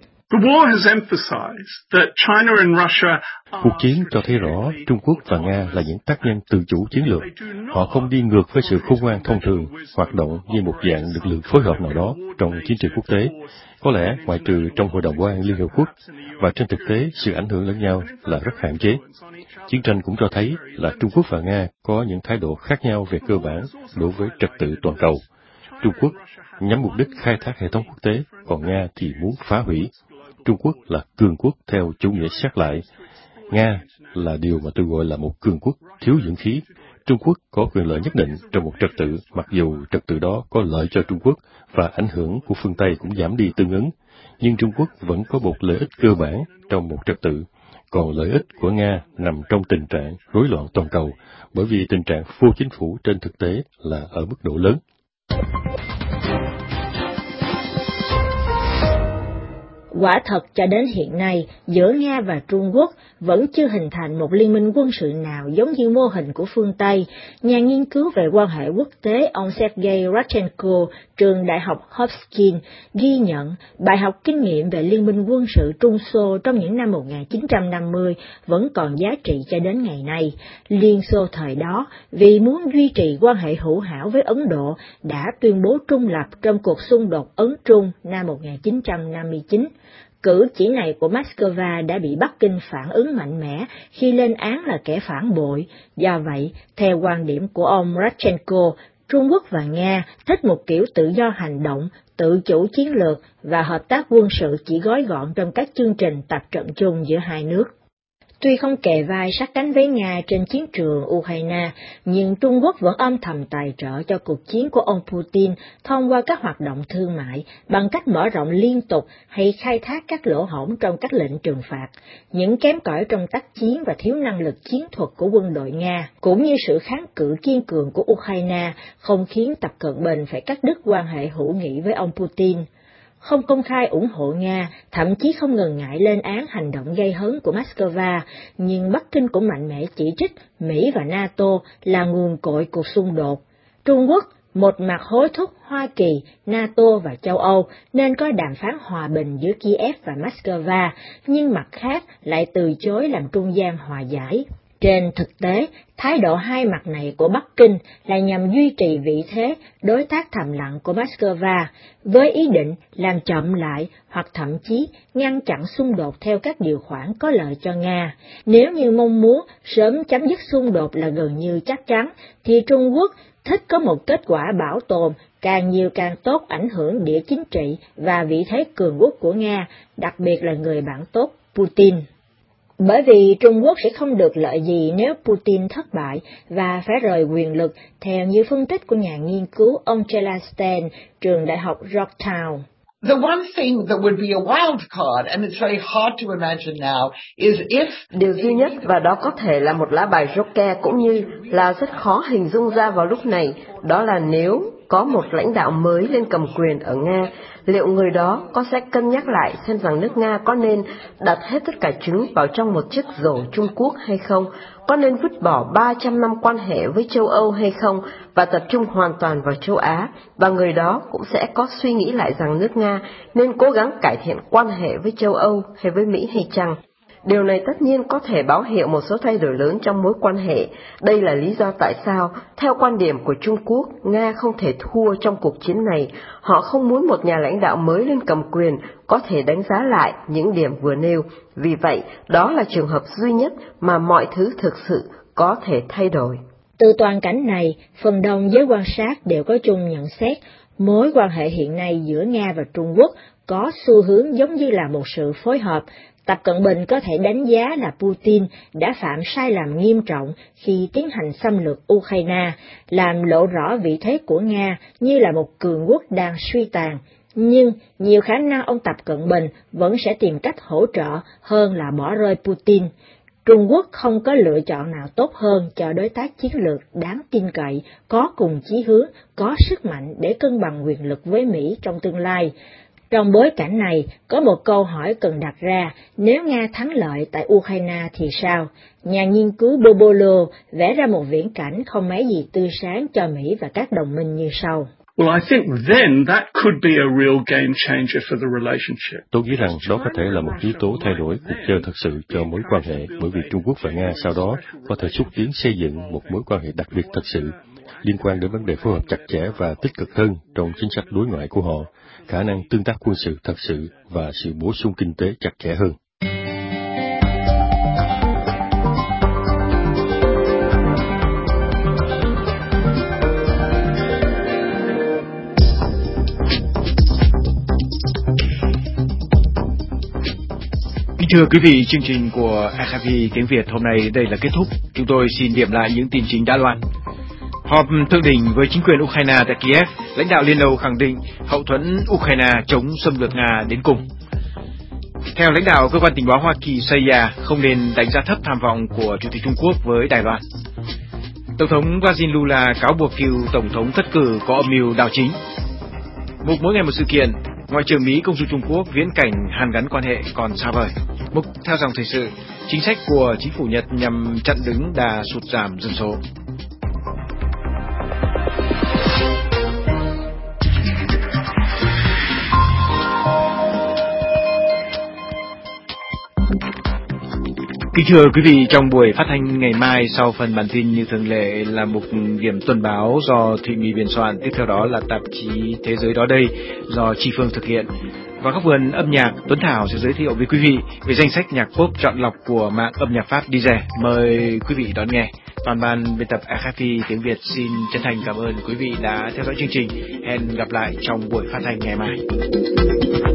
Cuộc chiến cho thấy rõ Trung Quốc và Nga là những tác nhân tự chủ chiến lược. Họ không đi ngược với sự khôn ngoan thông thường, hoạt động như một dạng lực lượng phối hợp nào đó trong chính trị quốc tế, có lẽ ngoại trừ trong Hội đồng Bảo an Liên Hợp Quốc, và trên thực tế sự ảnh hưởng lẫn nhau là rất hạn chế. Chiến tranh cũng cho thấy là Trung Quốc và Nga có những thái độ khác nhau về cơ bản đối với trật tự toàn cầu. Trung Quốc nhắm mục đích khai thác hệ thống quốc tế, còn Nga thì muốn phá hủy. Trung Quốc là cường quốc theo chủ nghĩa sát lại. Nga là điều mà tôi gọi là một cường quốc thiếu dưỡng khí. Trung Quốc có quyền lợi nhất định trong một trật tự, mặc dù trật tự đó có lợi cho Trung Quốc và ảnh hưởng của phương Tây cũng giảm đi tương ứng. Nhưng Trung Quốc vẫn có một lợi ích cơ bản trong một trật tự, còn lợi ích của Nga nằm trong tình trạng rối loạn toàn cầu, bởi vì tình trạng vô chính phủ trên thực tế là ở mức độ lớn. Quả thật cho đến hiện nay, giữa Nga và Trung Quốc vẫn chưa hình thành một liên minh quân sự nào giống như mô hình của phương Tây. Nhà nghiên cứu về quan hệ quốc tế ông Sergei Radchenko, trường Đại học Hopkins, ghi nhận bài học kinh nghiệm về liên minh quân sự Trung Xô trong những năm 1950 vẫn còn giá trị cho đến ngày nay. Liên Xô thời đó, vì muốn duy trì quan hệ hữu hảo với Ấn Độ, đã tuyên bố trung lập trong cuộc xung đột Ấn-Trung năm 1959. Cử chỉ này của Moscow đã bị Bắc Kinh phản ứng mạnh mẽ khi lên án là kẻ phản bội. Do vậy, theo quan điểm của ông Radchenko, Trung Quốc và Nga thích một kiểu tự do hành động, tự chủ chiến lược và hợp tác quân sự chỉ gói gọn trong các chương trình tập trận chung giữa hai nước. Tuy không kề vai sát cánh với Nga trên chiến trường Ukraine, nhưng Trung Quốc vẫn âm thầm tài trợ cho cuộc chiến của ông Putin thông qua các hoạt động thương mại bằng cách mở rộng liên tục hay khai thác các lỗ hổng trong các lệnh trừng phạt. Những kém cỏi trong tác chiến và thiếu năng lực chiến thuật của quân đội Nga, cũng như sự kháng cự kiên cường của Ukraine, không khiến Tập Cận Bình phải cắt đứt quan hệ hữu nghị với ông Putin. Không công khai ủng hộ Nga, thậm chí không ngần ngại lên án hành động gây hấn của Moscow, nhưng Bắc Kinh cũng mạnh mẽ chỉ trích Mỹ và NATO là nguồn cội cuộc xung đột. Trung Quốc một mặt hối thúc Hoa Kỳ, NATO và châu Âu nên có đàm phán hòa bình giữa Kiev và Moscow, nhưng mặt khác lại từ chối làm trung gian hòa giải. Trên thực tế, thái độ hai mặt này của Bắc Kinh là nhằm duy trì vị thế đối tác thầm lặng của Moscow, với ý định làm chậm lại hoặc thậm chí ngăn chặn xung đột theo các điều khoản có lợi cho Nga. Nếu như mong muốn sớm chấm dứt xung đột là gần như chắc chắn, thì Trung Quốc thích có một kết quả bảo tồn càng nhiều càng tốt ảnh hưởng địa chính trị và vị thế cường quốc của Nga, đặc biệt là người bạn tốt Putin. Bởi vì Trung Quốc sẽ không được lợi gì nếu Putin thất bại và phải rời quyền lực, theo như phân tích của nhà nghiên cứu ông Angela Stein, trường Đại học Georgetown. The one thing that would be a wild card, and it's very hard to imagine now, is if... Điều duy nhất, và đó có thể là một lá bài joker cũng như là rất khó hình dung ra vào lúc này, đó là nếu có một lãnh đạo mới lên cầm quyền ở Nga, liệu người đó có sẽ cân nhắc lại xem rằng nước Nga có nên đặt hết tất cả trứng vào trong một chiếc rổ Trung Quốc hay không, có nên vứt bỏ 300 năm quan hệ với châu Âu hay không và tập trung hoàn toàn vào châu Á, và người đó cũng sẽ có suy nghĩ lại rằng nước Nga nên cố gắng cải thiện quan hệ với châu Âu hay với Mỹ hay chăng. Điều này tất nhiên có thể báo hiệu một số thay đổi lớn trong mối quan hệ. Đây là lý do tại sao, theo quan điểm của Trung Quốc, Nga không thể thua trong cuộc chiến này. Họ không muốn một nhà lãnh đạo mới lên cầm quyền có thể đánh giá lại những điểm vừa nêu. Vì vậy, đó là trường hợp duy nhất mà mọi thứ thực sự có thể thay đổi. Từ toàn cảnh này, phần đông giới quan sát đều có chung nhận xét mối quan hệ hiện nay giữa Nga và Trung Quốc có xu hướng giống như là một sự phối hợp. Tập Cận Bình có thể đánh giá là Putin đã phạm sai lầm nghiêm trọng khi tiến hành xâm lược Ukraine, làm lộ rõ vị thế của Nga như là một cường quốc đang suy tàn. Nhưng nhiều khả năng ông Tập Cận Bình vẫn sẽ tìm cách hỗ trợ hơn là bỏ rơi Putin. Trung Quốc không có lựa chọn nào tốt hơn cho đối tác chiến lược đáng tin cậy, có cùng chí hướng, có sức mạnh để cân bằng quyền lực với Mỹ trong tương lai. Trong bối cảnh này, có một câu hỏi cần đặt ra, nếu Nga thắng lợi tại Ukraine thì sao? Nhà nghiên cứu Bobolo vẽ ra một viễn cảnh không mấy gì tươi sáng cho Mỹ và các đồng minh như sau. Well, I think then that could be a real game changer for the relationship. Tôi nghĩ rằng đó có thể là một yếu tố thay đổi cuộc chơi thật sự cho mối quan hệ, bởi vì Trung Quốc và Nga sau đó có thể xúc tiến xây dựng một mối quan hệ đặc biệt thật sự, liên quan đến vấn đề phối hợp chặt chẽ và tích cực hơn trong chính sách đối ngoại của họ, khả năng tương tác quân sự thật sự và sự bổ sung kinh tế chặt chẽ hơn. Thưa quý vị, chương trình của RFI tiếng Việt hôm nay đây là kết thúc. Chúng tôi xin điểm lại những tin chính đã loan. Họp thượng đỉnh với chính quyền Ukraine tại Kiev, lãnh đạo Liên Âu khẳng định hậu thuẫn Ukraine chống xâm lược Nga đến cùng. Theo lãnh đạo cơ quan tình báo Hoa Kỳ CIA, không nên đánh giá thấp tham vọng của Chủ tịch Trung Quốc với Đài Loan. Tổng thống Brazil Lula cáo buộc cựu Tổng thống thất cử có âm mưu đảo chính. Mỗi ngày một sự kiện, Ngoại trưởng Mỹ công du Trung Quốc viễn cảnh hàn gắn quan hệ còn xa vời. Mục theo dòng thời sự, chính sách của chính phủ Nhật nhằm chặn đứng đà sụt giảm dân số. Kính thưa quý vị, trong buổi phát thanh ngày mai sau phần bản tin như thường lệ là một điểm tuần báo do Thụy My biên soạn, tiếp theo đó là tạp chí Thế giới đó đây do Chi Phương thực hiện. Và góc vườn âm nhạc, Tuấn Thảo sẽ giới thiệu với quý vị về danh sách nhạc pop chọn lọc của mạng âm nhạc Pháp Deezer. Mời quý vị đón nghe. Toàn ban biên tập RFI tiếng Việt xin chân thành cảm ơn quý vị đã theo dõi chương trình. Hẹn gặp lại trong buổi phát thanh ngày mai.